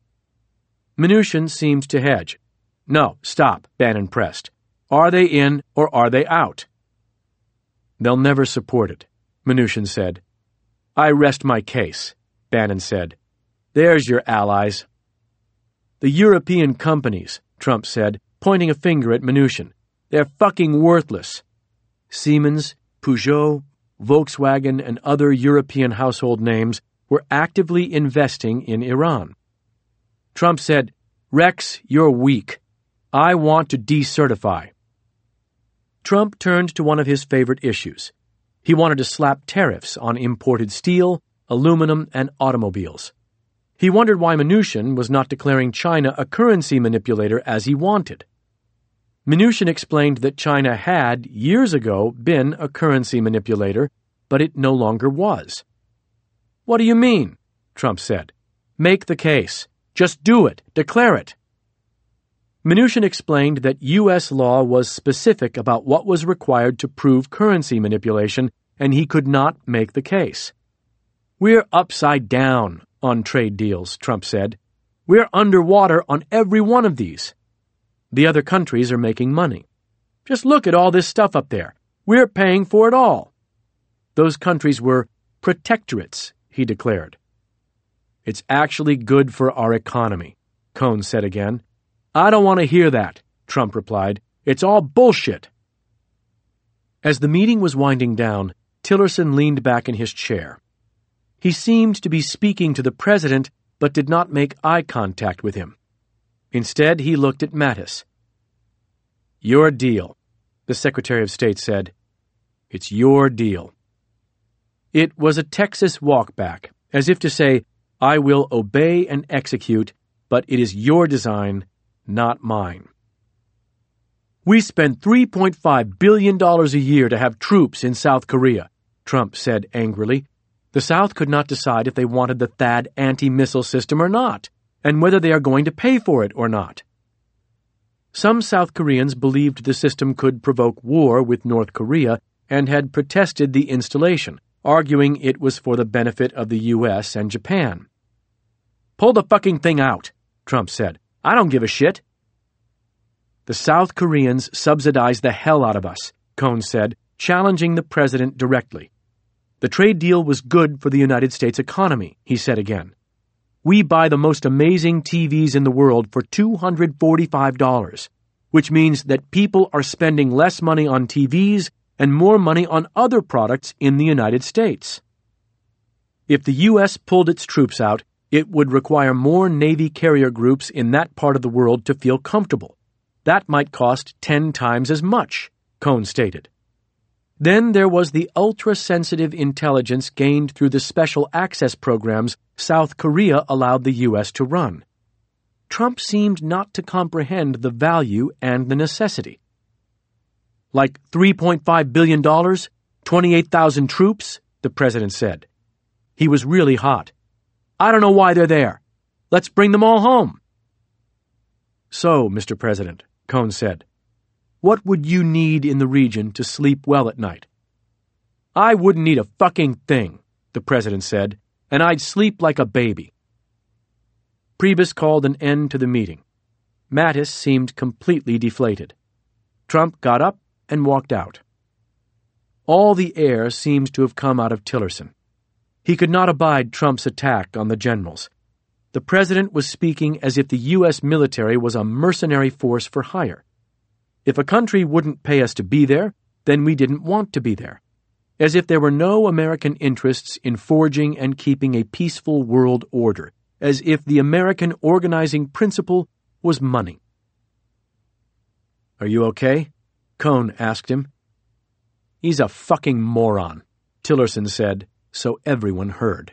Mnuchin seemed to hedge. No, stop, Bannon pressed. Are they in or are they out? They'll never support it, Mnuchin said. I rest my case, Bannon said. There's your allies. The European companies, Trump said, pointing a finger at Mnuchin. They're fucking worthless. Siemens, Peugeot, Volkswagen, and other European household names were actively investing in Iran. Trump said, Rex, you're weak. I want to decertify. Trump turned to one of his favorite issues. He wanted to slap tariffs on imported steel, aluminum, and automobiles. He wondered why Mnuchin was not declaring China a currency manipulator as he wanted. Mnuchin explained that China had, years ago, been a currency manipulator, but it no longer was. What do you mean? Trump said. Make the case. Just do it. Declare it. Mnuchin explained that U S law was specific about what was required to prove currency manipulation, and he could not make the case. We're upside down on trade deals, Trump said. We're underwater on every one of these. The other countries are making money. Just look at all this stuff up there. We're paying for it all. Those countries were protectorates, he declared. It's actually good for our economy, Cohn said again. I don't want to hear that, Trump replied. It's all bullshit. As the meeting was winding down, Tillerson leaned back in his chair. He seemed to be speaking to the president, but did not make eye contact with him. Instead, he looked at Mattis. Your deal, the Secretary of State said. It's your deal. It was a Texas walkback, as if to say, I will obey and execute, but it is your design, not mine. We spend three point five billion dollars a year to have troops in South Korea, Trump said angrily. The South could not decide if they wanted the THAAD anti-missile system or not. and whether they are going to pay for it or not. Some South Koreans believed the system could provoke war with North Korea and had protested the installation, arguing it was for the benefit of the U S and Japan. "Pull the fucking thing out," Trump said. "I don't give a shit." "The South Koreans subsidize the hell out of us," Cohn said, challenging the president directly. "The trade deal was good for the United States economy," he said again. "We buy the most amazing T Vs in the world for two hundred forty-five dollars, which means that people are spending less money on T Vs and more money on other products in the United States. If the U S pulled its troops out, it would require more Navy carrier groups in that part of the world to feel comfortable. That might cost ten times as much," Cohn stated. Then there was the ultra-sensitive intelligence gained through the special access programs South Korea allowed the U S to run. Trump seemed not to comprehend the value and the necessity. "Like three point five billion dollars, twenty-eight thousand troops," the president said. He was really hot. "I don't know why they're there. Let's bring them all home." "So, Mister President," Cohn said, "what would you need in the region to sleep well at night?" "I wouldn't need a fucking thing," the president said, "and I'd sleep like a baby." Priebus called an end to the meeting. Mattis seemed completely deflated. Trump got up and walked out. All the air seemed to have come out of Tillerson. He could not abide Trump's attack on the generals. The president was speaking as if the U S military was a mercenary force for hire. If a country wouldn't pay us to be there, then we didn't want to be there. As if there were no American interests in forging and keeping a peaceful world order. As if the American organizing principle was money. "Are you okay?" Cohn asked him. "He's a fucking moron," Tillerson said, so everyone heard.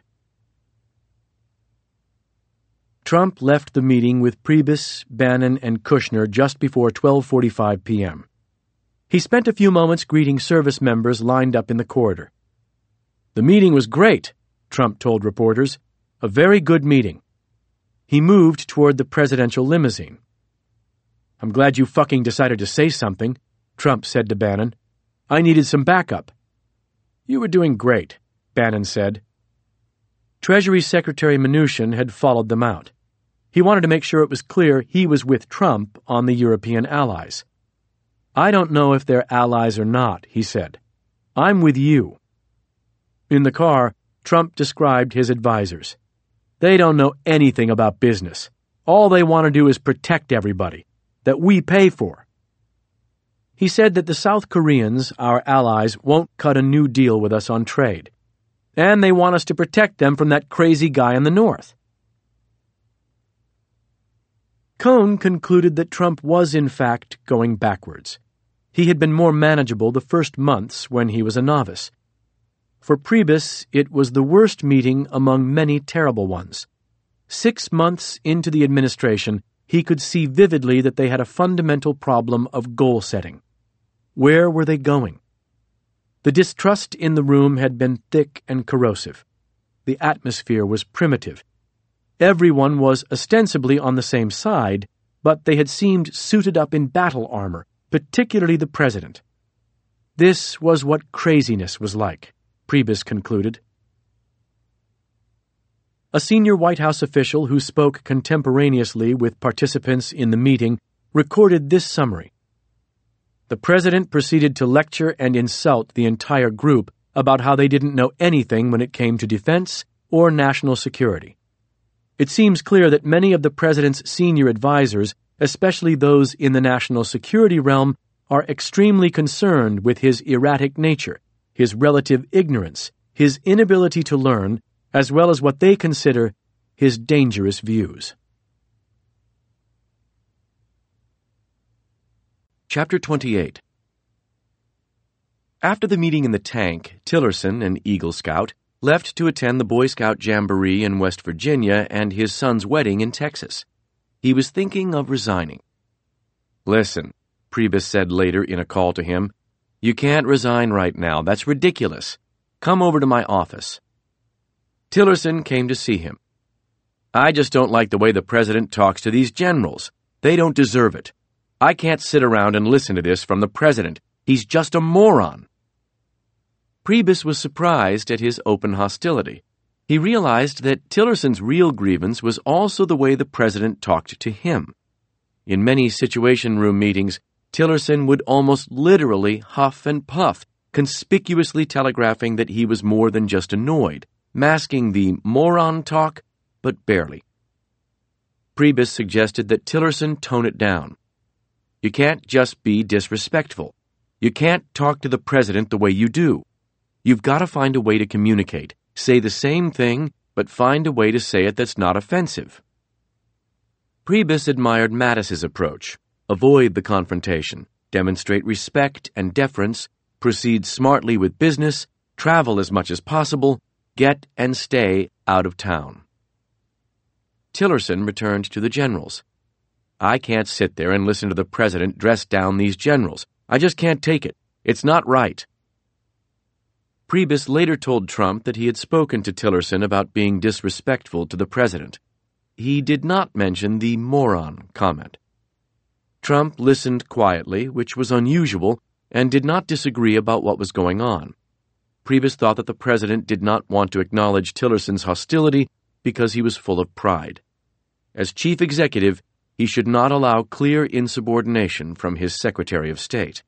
Trump left the meeting with Priebus, Bannon, and Kushner just before twelve forty-five p.m. He spent a few moments greeting service members lined up in the corridor. "The meeting was great," Trump told reporters. "A very good meeting." He moved toward the presidential limousine. "I'm glad you fucking decided to say something," Trump said to Bannon. "I needed some backup." "You were doing great," Bannon said. Treasury Secretary Mnuchin had followed them out. He wanted to make sure it was clear he was with Trump on the European allies. "I don't know if they're allies or not," he said. "I'm with you." In the car, Trump described his advisors. "They don't know anything about business. All they want to do is protect everybody, that we pay for." He said that the South Koreans, our allies, won't cut a new deal with us on trade. And they want us to protect them from that crazy guy in the North. Cohn concluded that Trump was, in fact, going backwards. He had been more manageable the first months when he was a novice. For Priebus, it was the worst meeting among many terrible ones. Six months into the administration, he could see vividly that they had a fundamental problem of goal setting. Where were they going? The distrust in the room had been thick and corrosive. The atmosphere was primitive. Everyone was ostensibly on the same side, but they had seemed suited up in battle armor, particularly the president. This was what craziness was like, Priebus concluded. A senior White House official who spoke contemporaneously with participants in the meeting recorded this summary. The president proceeded to lecture and insult the entire group about how they didn't know anything when it came to defense or national security. It seems clear that many of the president's senior advisers, especially those in the national security realm, are extremely concerned with his erratic nature, his relative ignorance, his inability to learn, as well as what they consider his dangerous views. Chapter twenty-eight. After the meeting in the tank, Tillerson, an Eagle Scout, left to attend the Boy Scout Jamboree in West Virginia and his son's wedding in Texas. He was thinking of resigning. "Listen," Priebus said later in a call to him, "you can't resign right now. That's ridiculous. Come over to my office." Tillerson came to see him. I just don't like the way the president talks to these generals. They don't deserve it. I can't sit around and listen to this from the president. He's just a moron." Priebus was surprised at his open hostility. He realized that Tillerson's real grievance was also the way the president talked to him. In many Situation Room meetings, Tillerson would almost literally huff and puff, conspicuously telegraphing that he was more than just annoyed, masking the moron talk, but barely. Priebus suggested that Tillerson tone it down. You can't just be disrespectful. You can't talk to the president the way you do. You've got to find a way to communicate. Say the same thing, but find a way to say it that's not offensive. Priebus admired Mattis's approach. Avoid the confrontation, demonstrate respect and deference, proceed smartly with business, travel as much as possible, get and stay out of town. Tillerson returned to the generals. I can't sit there and listen to the president dress down these generals. I just can't take it. It's not right. Priebus later told Trump that he had spoken to Tillerson about being disrespectful to the president. He did not mention the moron comment. Trump listened quietly, which was unusual, and did not disagree about what was going on. Priebus thought that the president did not want to acknowledge Tillerson's hostility because he was full of pride. As chief executive, he should not allow clear insubordination from his Secretary of State.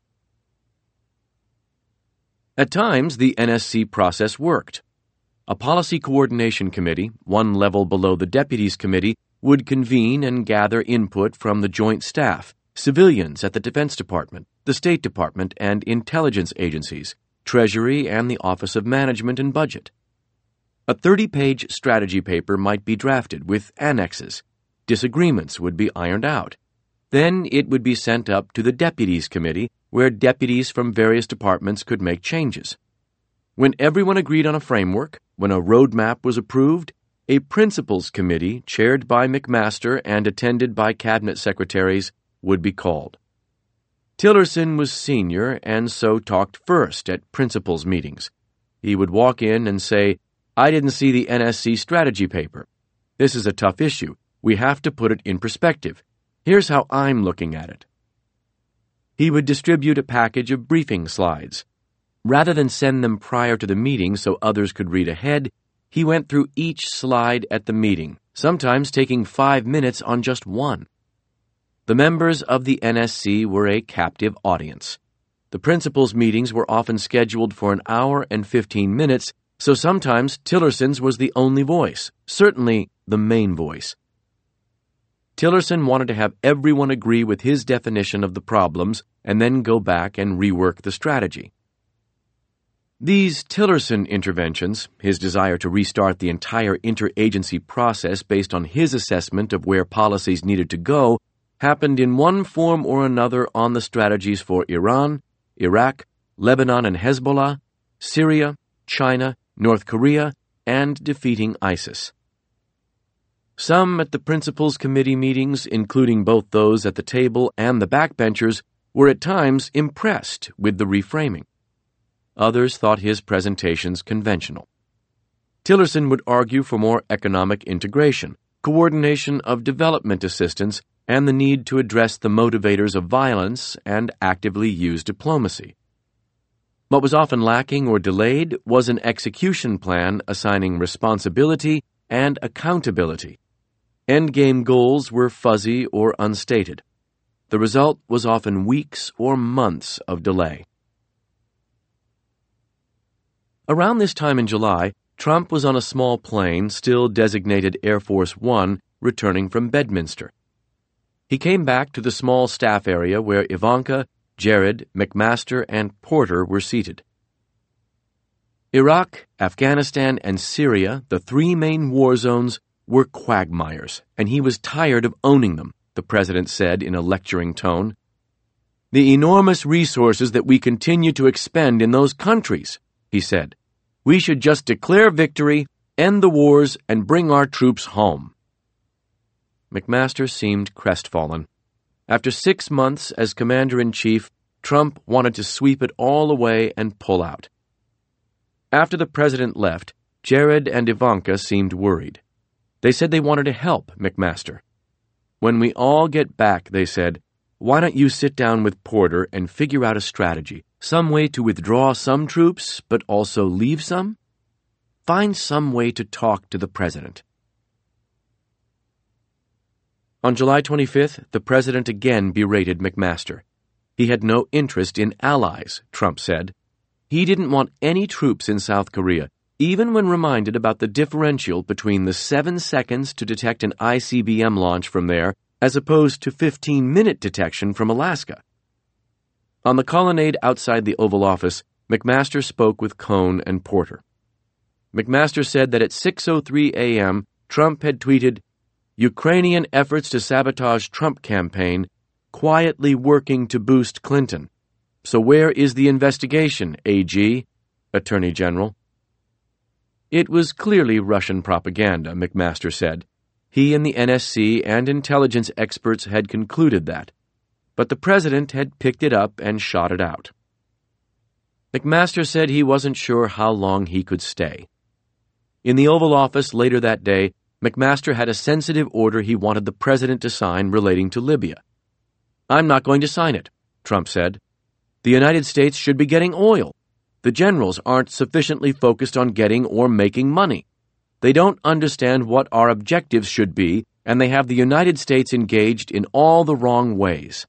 At times, the N S C process worked. A policy coordination committee, one level below the deputies committee, would convene and gather input from the joint staff, civilians at the Defense Department, the State Department, and intelligence agencies, Treasury, and the Office of Management and Budget. A thirty-page strategy paper might be drafted with annexes. Disagreements would be ironed out. Then it would be sent up to the Deputies Committee, where deputies from various departments could make changes. When everyone agreed on a framework, when a roadmap was approved, a Principals Committee, chaired by McMaster and attended by cabinet secretaries, would be called. Tillerson was senior and so talked first at principals meetings. He would walk in and say, I didn't see the N S C strategy paper. This is a tough issue. We have to put it in perspective. Here's how I'm looking at it. He would distribute a package of briefing slides. Rather than send them prior to the meeting so others could read ahead, he went through each slide at the meeting, sometimes taking five minutes on just one. The members of the N S C were a captive audience. The principals' meetings were often scheduled for an hour and fifteen minutes, so sometimes Tillerson's was the only voice, certainly the main voice. Tillerson wanted to have everyone agree with his definition of the problems and then go back and rework the strategy. These Tillerson interventions, his desire to restart the entire interagency process based on his assessment of where policies needed to go, happened in one form or another on the strategies for Iran, Iraq, Lebanon and Hezbollah, Syria, China, North Korea, and defeating ISIS. Some at the Principals Committee meetings, including both those at the table and the backbenchers, were at times impressed with the reframing. Others thought his presentations conventional. Tillerson would argue for more economic integration, coordination of development assistance, and the need to address the motivators of violence and actively use diplomacy. What was often lacking or delayed was an execution plan assigning responsibility and accountability. Endgame goals were fuzzy or unstated. The result was often weeks or months of delay. Around this time in July, Trump was on a small plane, still designated Air Force One, returning from Bedminster. He came back to the small staff area where Ivanka, Jared, McMaster, and Porter were seated. Iraq, Afghanistan, and Syria, the three main war zones, were quagmires, and he was tired of owning them, the president said in a lecturing tone. The enormous resources that we continue to expend in those countries, he said. We should just declare victory, end the wars, and bring our troops home. McMaster seemed crestfallen. After six months as commander-in-chief, Trump wanted to sweep it all away and pull out. After the president left, Jared and Ivanka seemed worried. They said they wanted to help McMaster. When we all get back, they said, why don't you sit down with Porter and figure out a strategy, some way to withdraw some troops, but also leave some? Find some way to talk to the president. On July twenty-fifth, the president again berated McMaster. He had no interest in allies, Trump said. He didn't want any troops in South Korea, even when reminded about the differential between the seven seconds to detect an I C B M launch from there as opposed to fifteen-minute detection from Alaska. On the colonnade outside the Oval Office, McMaster spoke with Cohn and Porter. McMaster said that at six oh three a.m., Trump had tweeted, Ukrainian efforts to sabotage Trump campaign, quietly working to boost Clinton. So where is the investigation, A G, Attorney General? It was clearly Russian propaganda, McMaster said. He and the N S C and intelligence experts had concluded that, but the president had picked it up and shot it out. McMaster said he wasn't sure how long he could stay. In the Oval Office later that day, McMaster had a sensitive order he wanted the president to sign relating to Libya. I'm not going to sign it, Trump said. The United States should be getting oil. The generals aren't sufficiently focused on getting or making money. They don't understand what our objectives should be, and they have the United States engaged in all the wrong ways.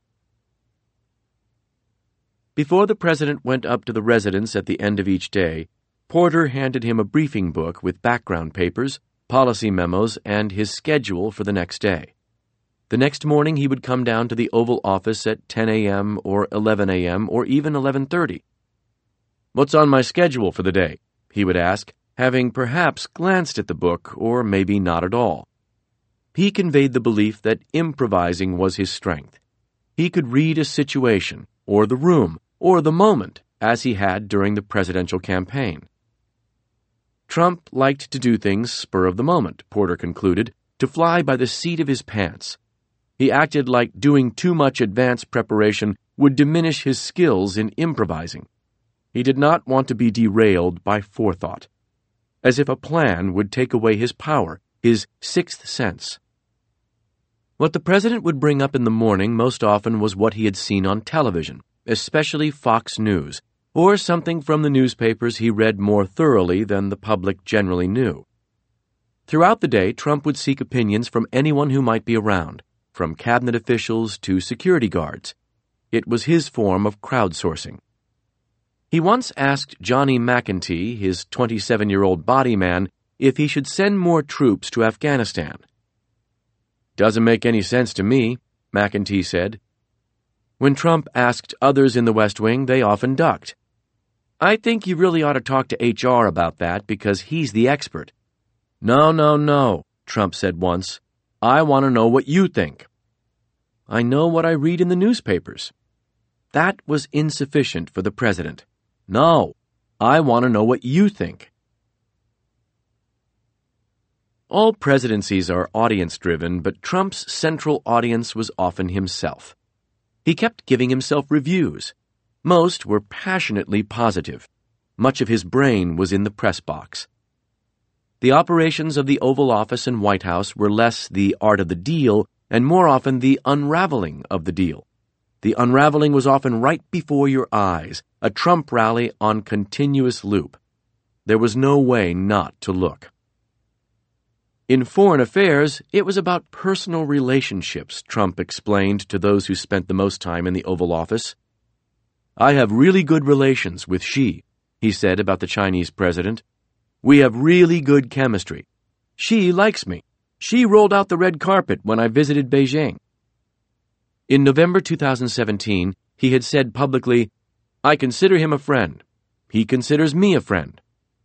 Before the president went up to the residence at the end of each day, Porter handed him a briefing book with background papers, policy memos, and his schedule for the next day. The next morning he would come down to the Oval Office at ten a.m. or eleven a.m. or even eleven thirty. What's on my schedule for the day? He would ask, having perhaps glanced at the book or maybe not at all. He conveyed the belief that improvising was his strength. He could read a situation, or the room, or the moment, as he had during the presidential campaign. Trump liked to do things spur of the moment, Porter concluded, to fly by the seat of his pants. He acted like doing too much advance preparation would diminish his skills in improvising. He did not want to be derailed by forethought, as if a plan would take away his power, his sixth sense. What the president would bring up in the morning most often was what he had seen on television, especially Fox News, or something from the newspapers he read more thoroughly than the public generally knew. Throughout the day, Trump would seek opinions from anyone who might be around, from cabinet officials to security guards. It was his form of crowdsourcing. He once asked Johnny McEntee, his twenty-seven-year-old body man, if he should send more troops to Afghanistan. Doesn't make any sense to me, McEntee said. When Trump asked others in the West Wing, they often ducked. I think you really ought to talk to H R about that because he's the expert. No, no, no, Trump said once. I want to know what you think. I know what I read in the newspapers. That was insufficient for the president. No, I want to know what you think. All presidencies are audience-driven, but Trump's central audience was often himself. He kept giving himself reviews. Most were passionately positive. Much of his brain was in the press box. The operations of the Oval Office and White House were less the art of the deal and more often the unraveling of the deal. The unraveling was often right before your eyes, a Trump rally on continuous loop. There was no way not to look. In foreign affairs, it was about personal relationships, Trump explained to those who spent the most time in the Oval Office. I have really good relations with Xi, he said about the Chinese president. We have really good chemistry. Xi likes me. Xi rolled out the red carpet when I visited Beijing. In November two thousand seventeen, he had said publicly, I consider him a friend. He considers me a friend.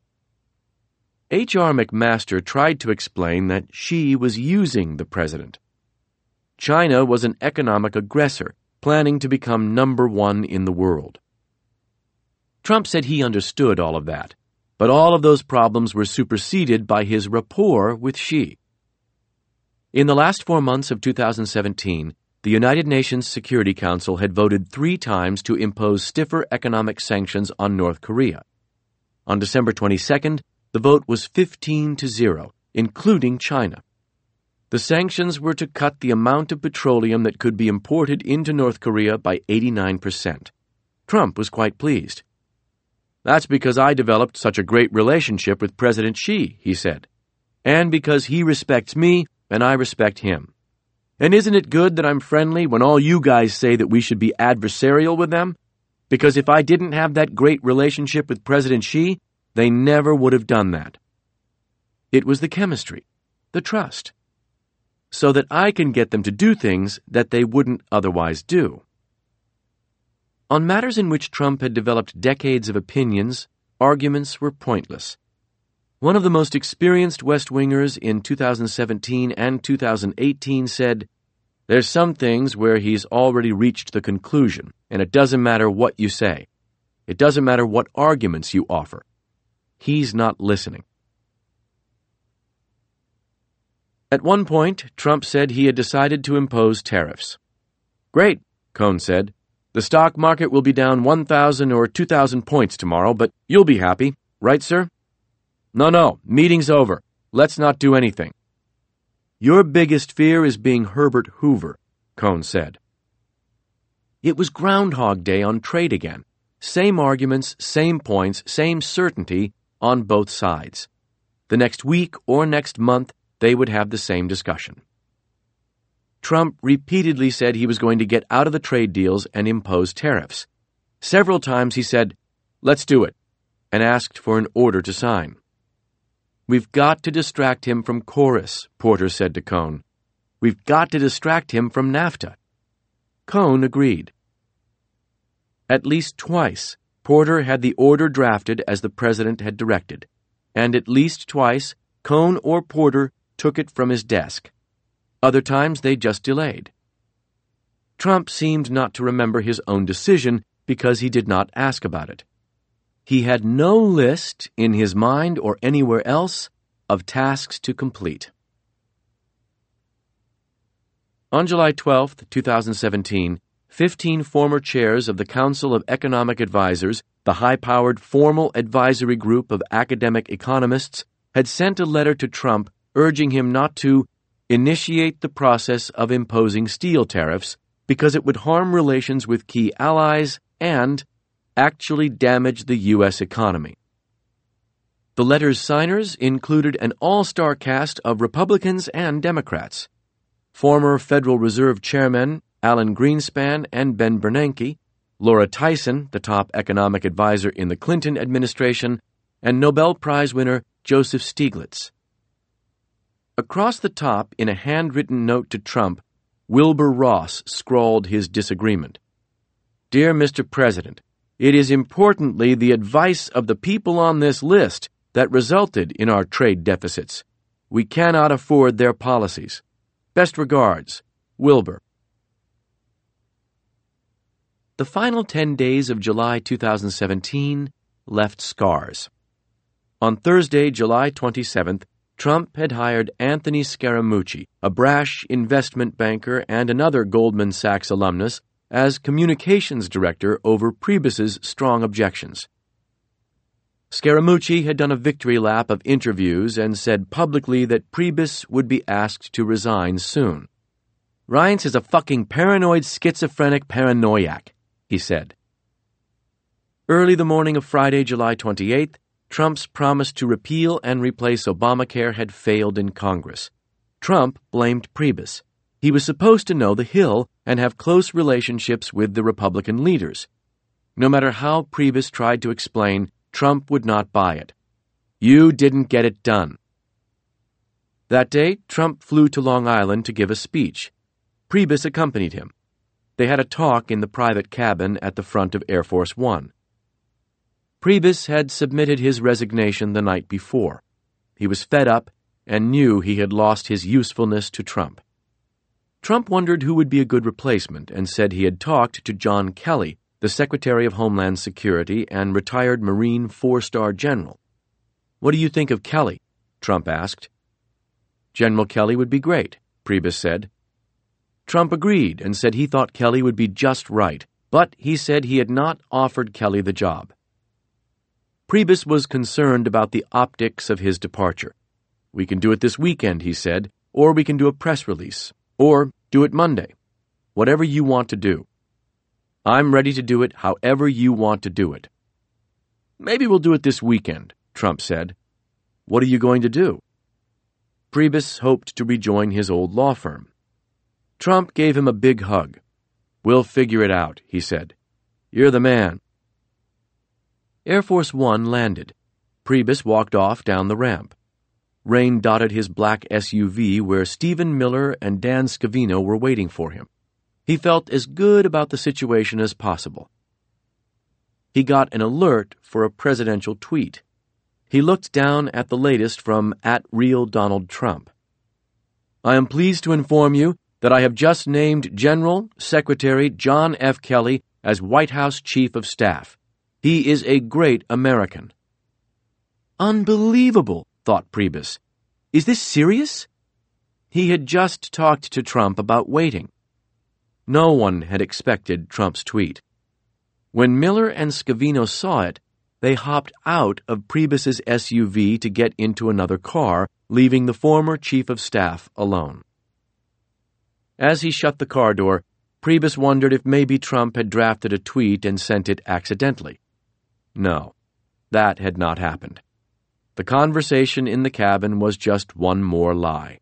H R McMaster tried to explain that Xi was using the president. China was an economic aggressor, planning to become number one in the world. Trump said he understood all of that, but all of those problems were superseded by his rapport with Xi. In the last four months of two thousand seventeen, the United Nations Security Council had voted three times to impose stiffer economic sanctions on North Korea. On December twenty-second, the vote was fifteen to zero, including China. The sanctions were to cut the amount of petroleum that could be imported into North Korea by eighty-nine percent. Trump was quite pleased. "That's because I developed such a great relationship with President Xi," he said, "and because he respects me and I respect him. And isn't it good that I'm friendly when all you guys say that we should be adversarial with them? Because if I didn't have that great relationship with President Xi, they never would have done that." It was the chemistry, the trust, so that I can get them to do things that they wouldn't otherwise do. On matters in which Trump had developed decades of opinions, arguments were pointless. One of the most experienced West Wingers in two thousand seventeen and two thousand eighteen said, "There's some things where he's already reached the conclusion, and it doesn't matter what you say. It doesn't matter what arguments you offer. He's not listening." At one point, Trump said he had decided to impose tariffs. "Great," Cohn said. "The stock market will be down one thousand or two thousand points tomorrow, but you'll be happy, right, sir?" "No, no, meeting's over. Let's not do anything." "Your biggest fear is being Herbert Hoover," Cohn said. It was Groundhog Day on trade again. Same arguments, same points, same certainty on both sides. The next week or next month, they would have the same discussion. Trump repeatedly said he was going to get out of the trade deals and impose tariffs. Several times he said, "Let's do it," and asked for an order to sign. "We've got to distract him from Chorus," Porter said to Cohn. "We've got to distract him from NAFTA." Cohn agreed. At least twice, Porter had the order drafted as the president had directed, and at least twice, Cohn or Porter took it from his desk. Other times they just delayed. Trump seemed not to remember his own decision because he did not ask about it. He had no list in his mind or anywhere else of tasks to complete. On July twelfth, two thousand seventeen, fifteen former chairs of the Council of Economic Advisers, the high-powered formal advisory group of academic economists, had sent a letter to Trump urging him not to initiate the process of imposing steel tariffs because it would harm relations with key allies and actually damage the U S economy. The letter's signers included an all-star cast of Republicans and Democrats. Former Federal Reserve Chairman Alan Greenspan and Ben Bernanke, Laura Tyson, the top economic advisor in the Clinton administration, and Nobel Prize winner Joseph Stiglitz. Across the top, in a handwritten note to Trump, Wilbur Ross scrawled his disagreement. "Dear Mister President, it is importantly the advice of the people on this list that resulted in our trade deficits. We cannot afford their policies. Best regards, Wilbur." The final ten days of July two thousand seventeen left scars. On Thursday, July twenty-seventh, Trump had hired Anthony Scaramucci, a brash investment banker and another Goldman Sachs alumnus, as communications director over Priebus's strong objections. Scaramucci had done a victory lap of interviews and said publicly that Priebus would be asked to resign soon. "Reince is a fucking paranoid schizophrenic paranoiac," he said. Early the morning of Friday, July twenty-eighth, Trump's promise to repeal and replace Obamacare had failed in Congress. Trump blamed Priebus. He was supposed to know the Hill and have close relationships with the Republican leaders. No matter how Priebus tried to explain, Trump would not buy it. "You didn't get it done." That day, Trump flew to Long Island to give a speech. Priebus accompanied him. They had a talk in the private cabin at the front of Air Force One. Priebus had submitted his resignation the night before. He was fed up and knew he had lost his usefulness to Trump. Trump wondered who would be a good replacement and said he had talked to John Kelly, the Secretary of Homeland Security and retired Marine four-star general. "What do you think of Kelly?" Trump asked. "General Kelly would be great," Priebus said. Trump agreed and said he thought Kelly would be just right, but he said he had not offered Kelly the job. Priebus was concerned about the optics of his departure. We can do it this weekend, he said, or we can do a press release, or do it Monday. Whatever you want to do. I'm ready to do it however you want to do it. Maybe we'll do it this weekend, Trump said. What are you going to do? Priebus hoped to rejoin his old law firm. Trump gave him a big hug. We'll figure it out, he said. You're the man. Air Force One landed. Priebus walked off down the ramp. Rain dotted his black S U V where Stephen Miller and Dan Scavino were waiting for him. He felt as good about the situation as possible. He got an alert for a presidential tweet. He looked down at the latest from at Real Donald Trump. I am pleased to inform you that I have just named General Secretary John F. Kelly as White House Chief of Staff. He is a great American. Unbelievable, thought Priebus. Is this serious? He had just talked to Trump about waiting. No one had expected Trump's tweet. When Miller and Scavino saw it, they hopped out of Priebus's S U V to get into another car, leaving the former chief of staff alone. As he shut the car door, Priebus wondered if maybe Trump had drafted a tweet and sent it accidentally. No, that had not happened. The conversation in the cabin was just one more lie.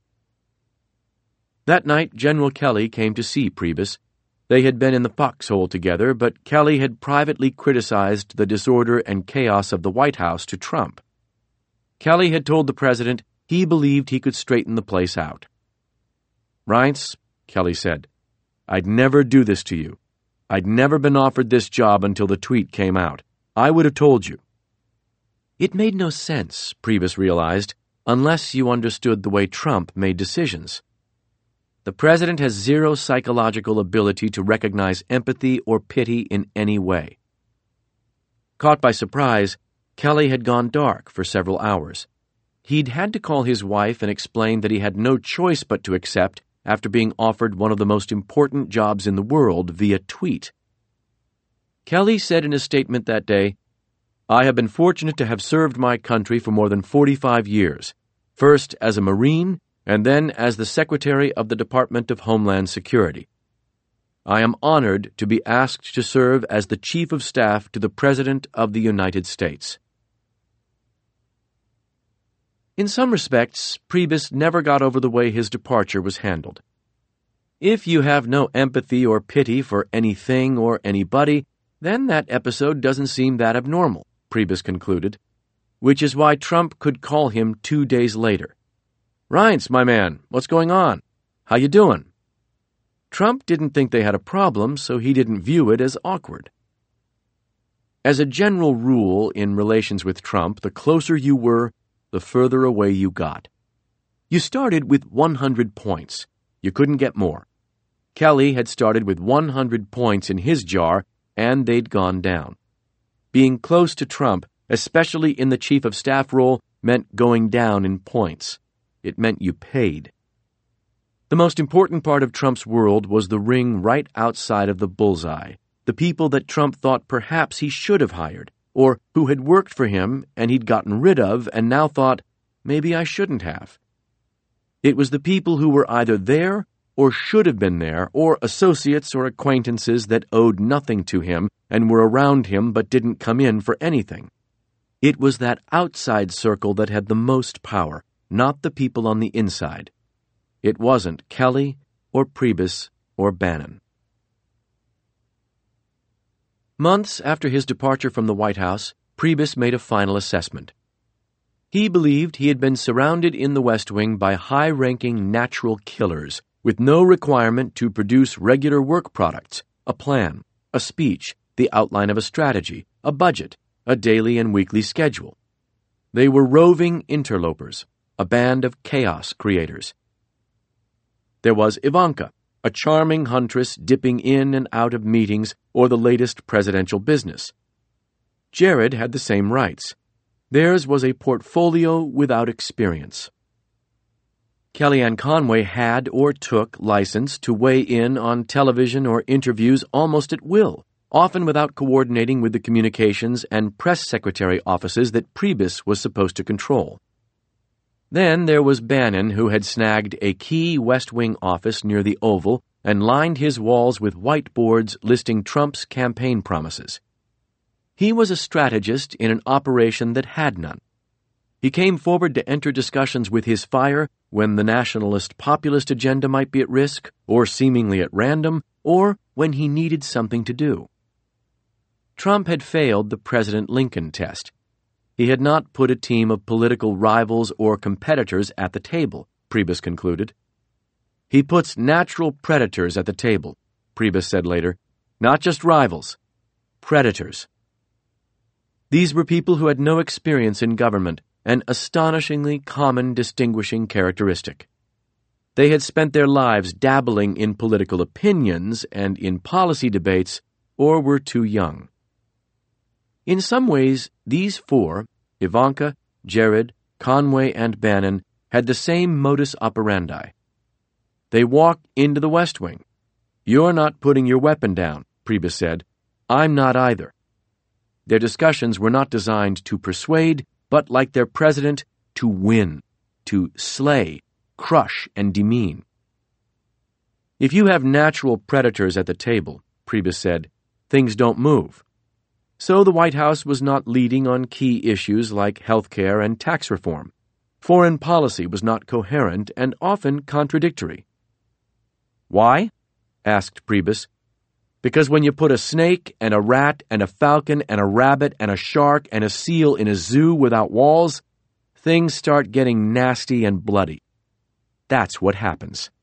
That night, General Kelly came to see Priebus. They had been in the foxhole together, but Kelly had privately criticized the disorder and chaos of the White House to Trump. Kelly had told the president he believed he could straighten the place out. Reince, Kelly said, I'd never do this to you. I'd never been offered this job until the tweet came out. I would have told you. It made no sense, Priebus realized, unless you understood the way Trump made decisions. The president has zero psychological ability to recognize empathy or pity in any way. Caught by surprise, Kelly had gone dark for several hours. He'd had to call his wife and explain that he had no choice but to accept after being offered one of the most important jobs in the world via tweet. Kelly said in a statement that day, I have been fortunate to have served my country for more than forty-five years, first as a Marine and then as the Secretary of the Department of Homeland Security. I am honored to be asked to serve as the Chief of Staff to the President of the United States. In some respects, Priebus never got over the way his departure was handled. If you have no empathy or pity for anything or anybody, then that episode doesn't seem that abnormal, Priebus concluded, which is why Trump could call him two days later. Reince, my man, what's going on? How you doing? Trump didn't think they had a problem, so he didn't view it as awkward. As a general rule in relations with Trump, the closer you were, the further away you got. You started with one hundred points. You couldn't get more. Kelly had started with one hundred points in his jar, and they'd gone down. Being close to Trump, especially in the chief of staff role, meant going down in points. It meant you paid. The most important part of Trump's world was the ring right outside of the bullseye, the people that Trump thought perhaps he should have hired, or who had worked for him and he'd gotten rid of and now thought, maybe I shouldn't have. It was the people who were either there or should have been there, or associates or acquaintances that owed nothing to him and were around him but didn't come in for anything. It was that outside circle that had the most power, not the people on the inside. It wasn't Kelly or Priebus or Bannon. Months after his departure from the White House, Priebus made a final assessment. He believed he had been surrounded in the West Wing by high-ranking natural killers with no requirement to produce regular work products, a plan, a speech, the outline of a strategy, a budget, a daily and weekly schedule. They were roving interlopers, a band of chaos creators. There was Ivanka, a charming huntress dipping in and out of meetings or the latest presidential business. Jared had the same rights. Theirs was a portfolio without experience. Kellyanne Conway had or took license to weigh in on television or interviews almost at will, often without coordinating with the communications and press secretary offices that Priebus was supposed to control. Then there was Bannon, who had snagged a key West Wing office near the Oval and lined his walls with whiteboards listing Trump's campaign promises. He was a strategist in an operation that had none. He came forward to enter discussions with his fire when the nationalist populist agenda might be at risk, or seemingly at random, or when he needed something to do. Trump had failed the President Lincoln test. He had not put a team of political rivals or competitors at the table, Priebus concluded. He puts natural predators at the table, Priebus said later. Not just rivals, predators. These were people who had no experience in government, an astonishingly common distinguishing characteristic. They had spent their lives dabbling in political opinions and in policy debates, or were too young. In some ways, these four, Ivanka, Jared, Conway, and Bannon, had the same modus operandi. They walked into the West Wing. "You're not putting your weapon down," Priebus said. "I'm not either." Their discussions were not designed to persuade, but, like their president, to win, to slay, crush, and demean. If you have natural predators at the table, Priebus said, things don't move. So the White House was not leading on key issues like health care and tax reform. Foreign policy was not coherent and often contradictory. Why? Asked Priebus. Because when you put a snake and a rat and a falcon and a rabbit and a shark and a seal in a zoo without walls, things start getting nasty and bloody. That's what happens.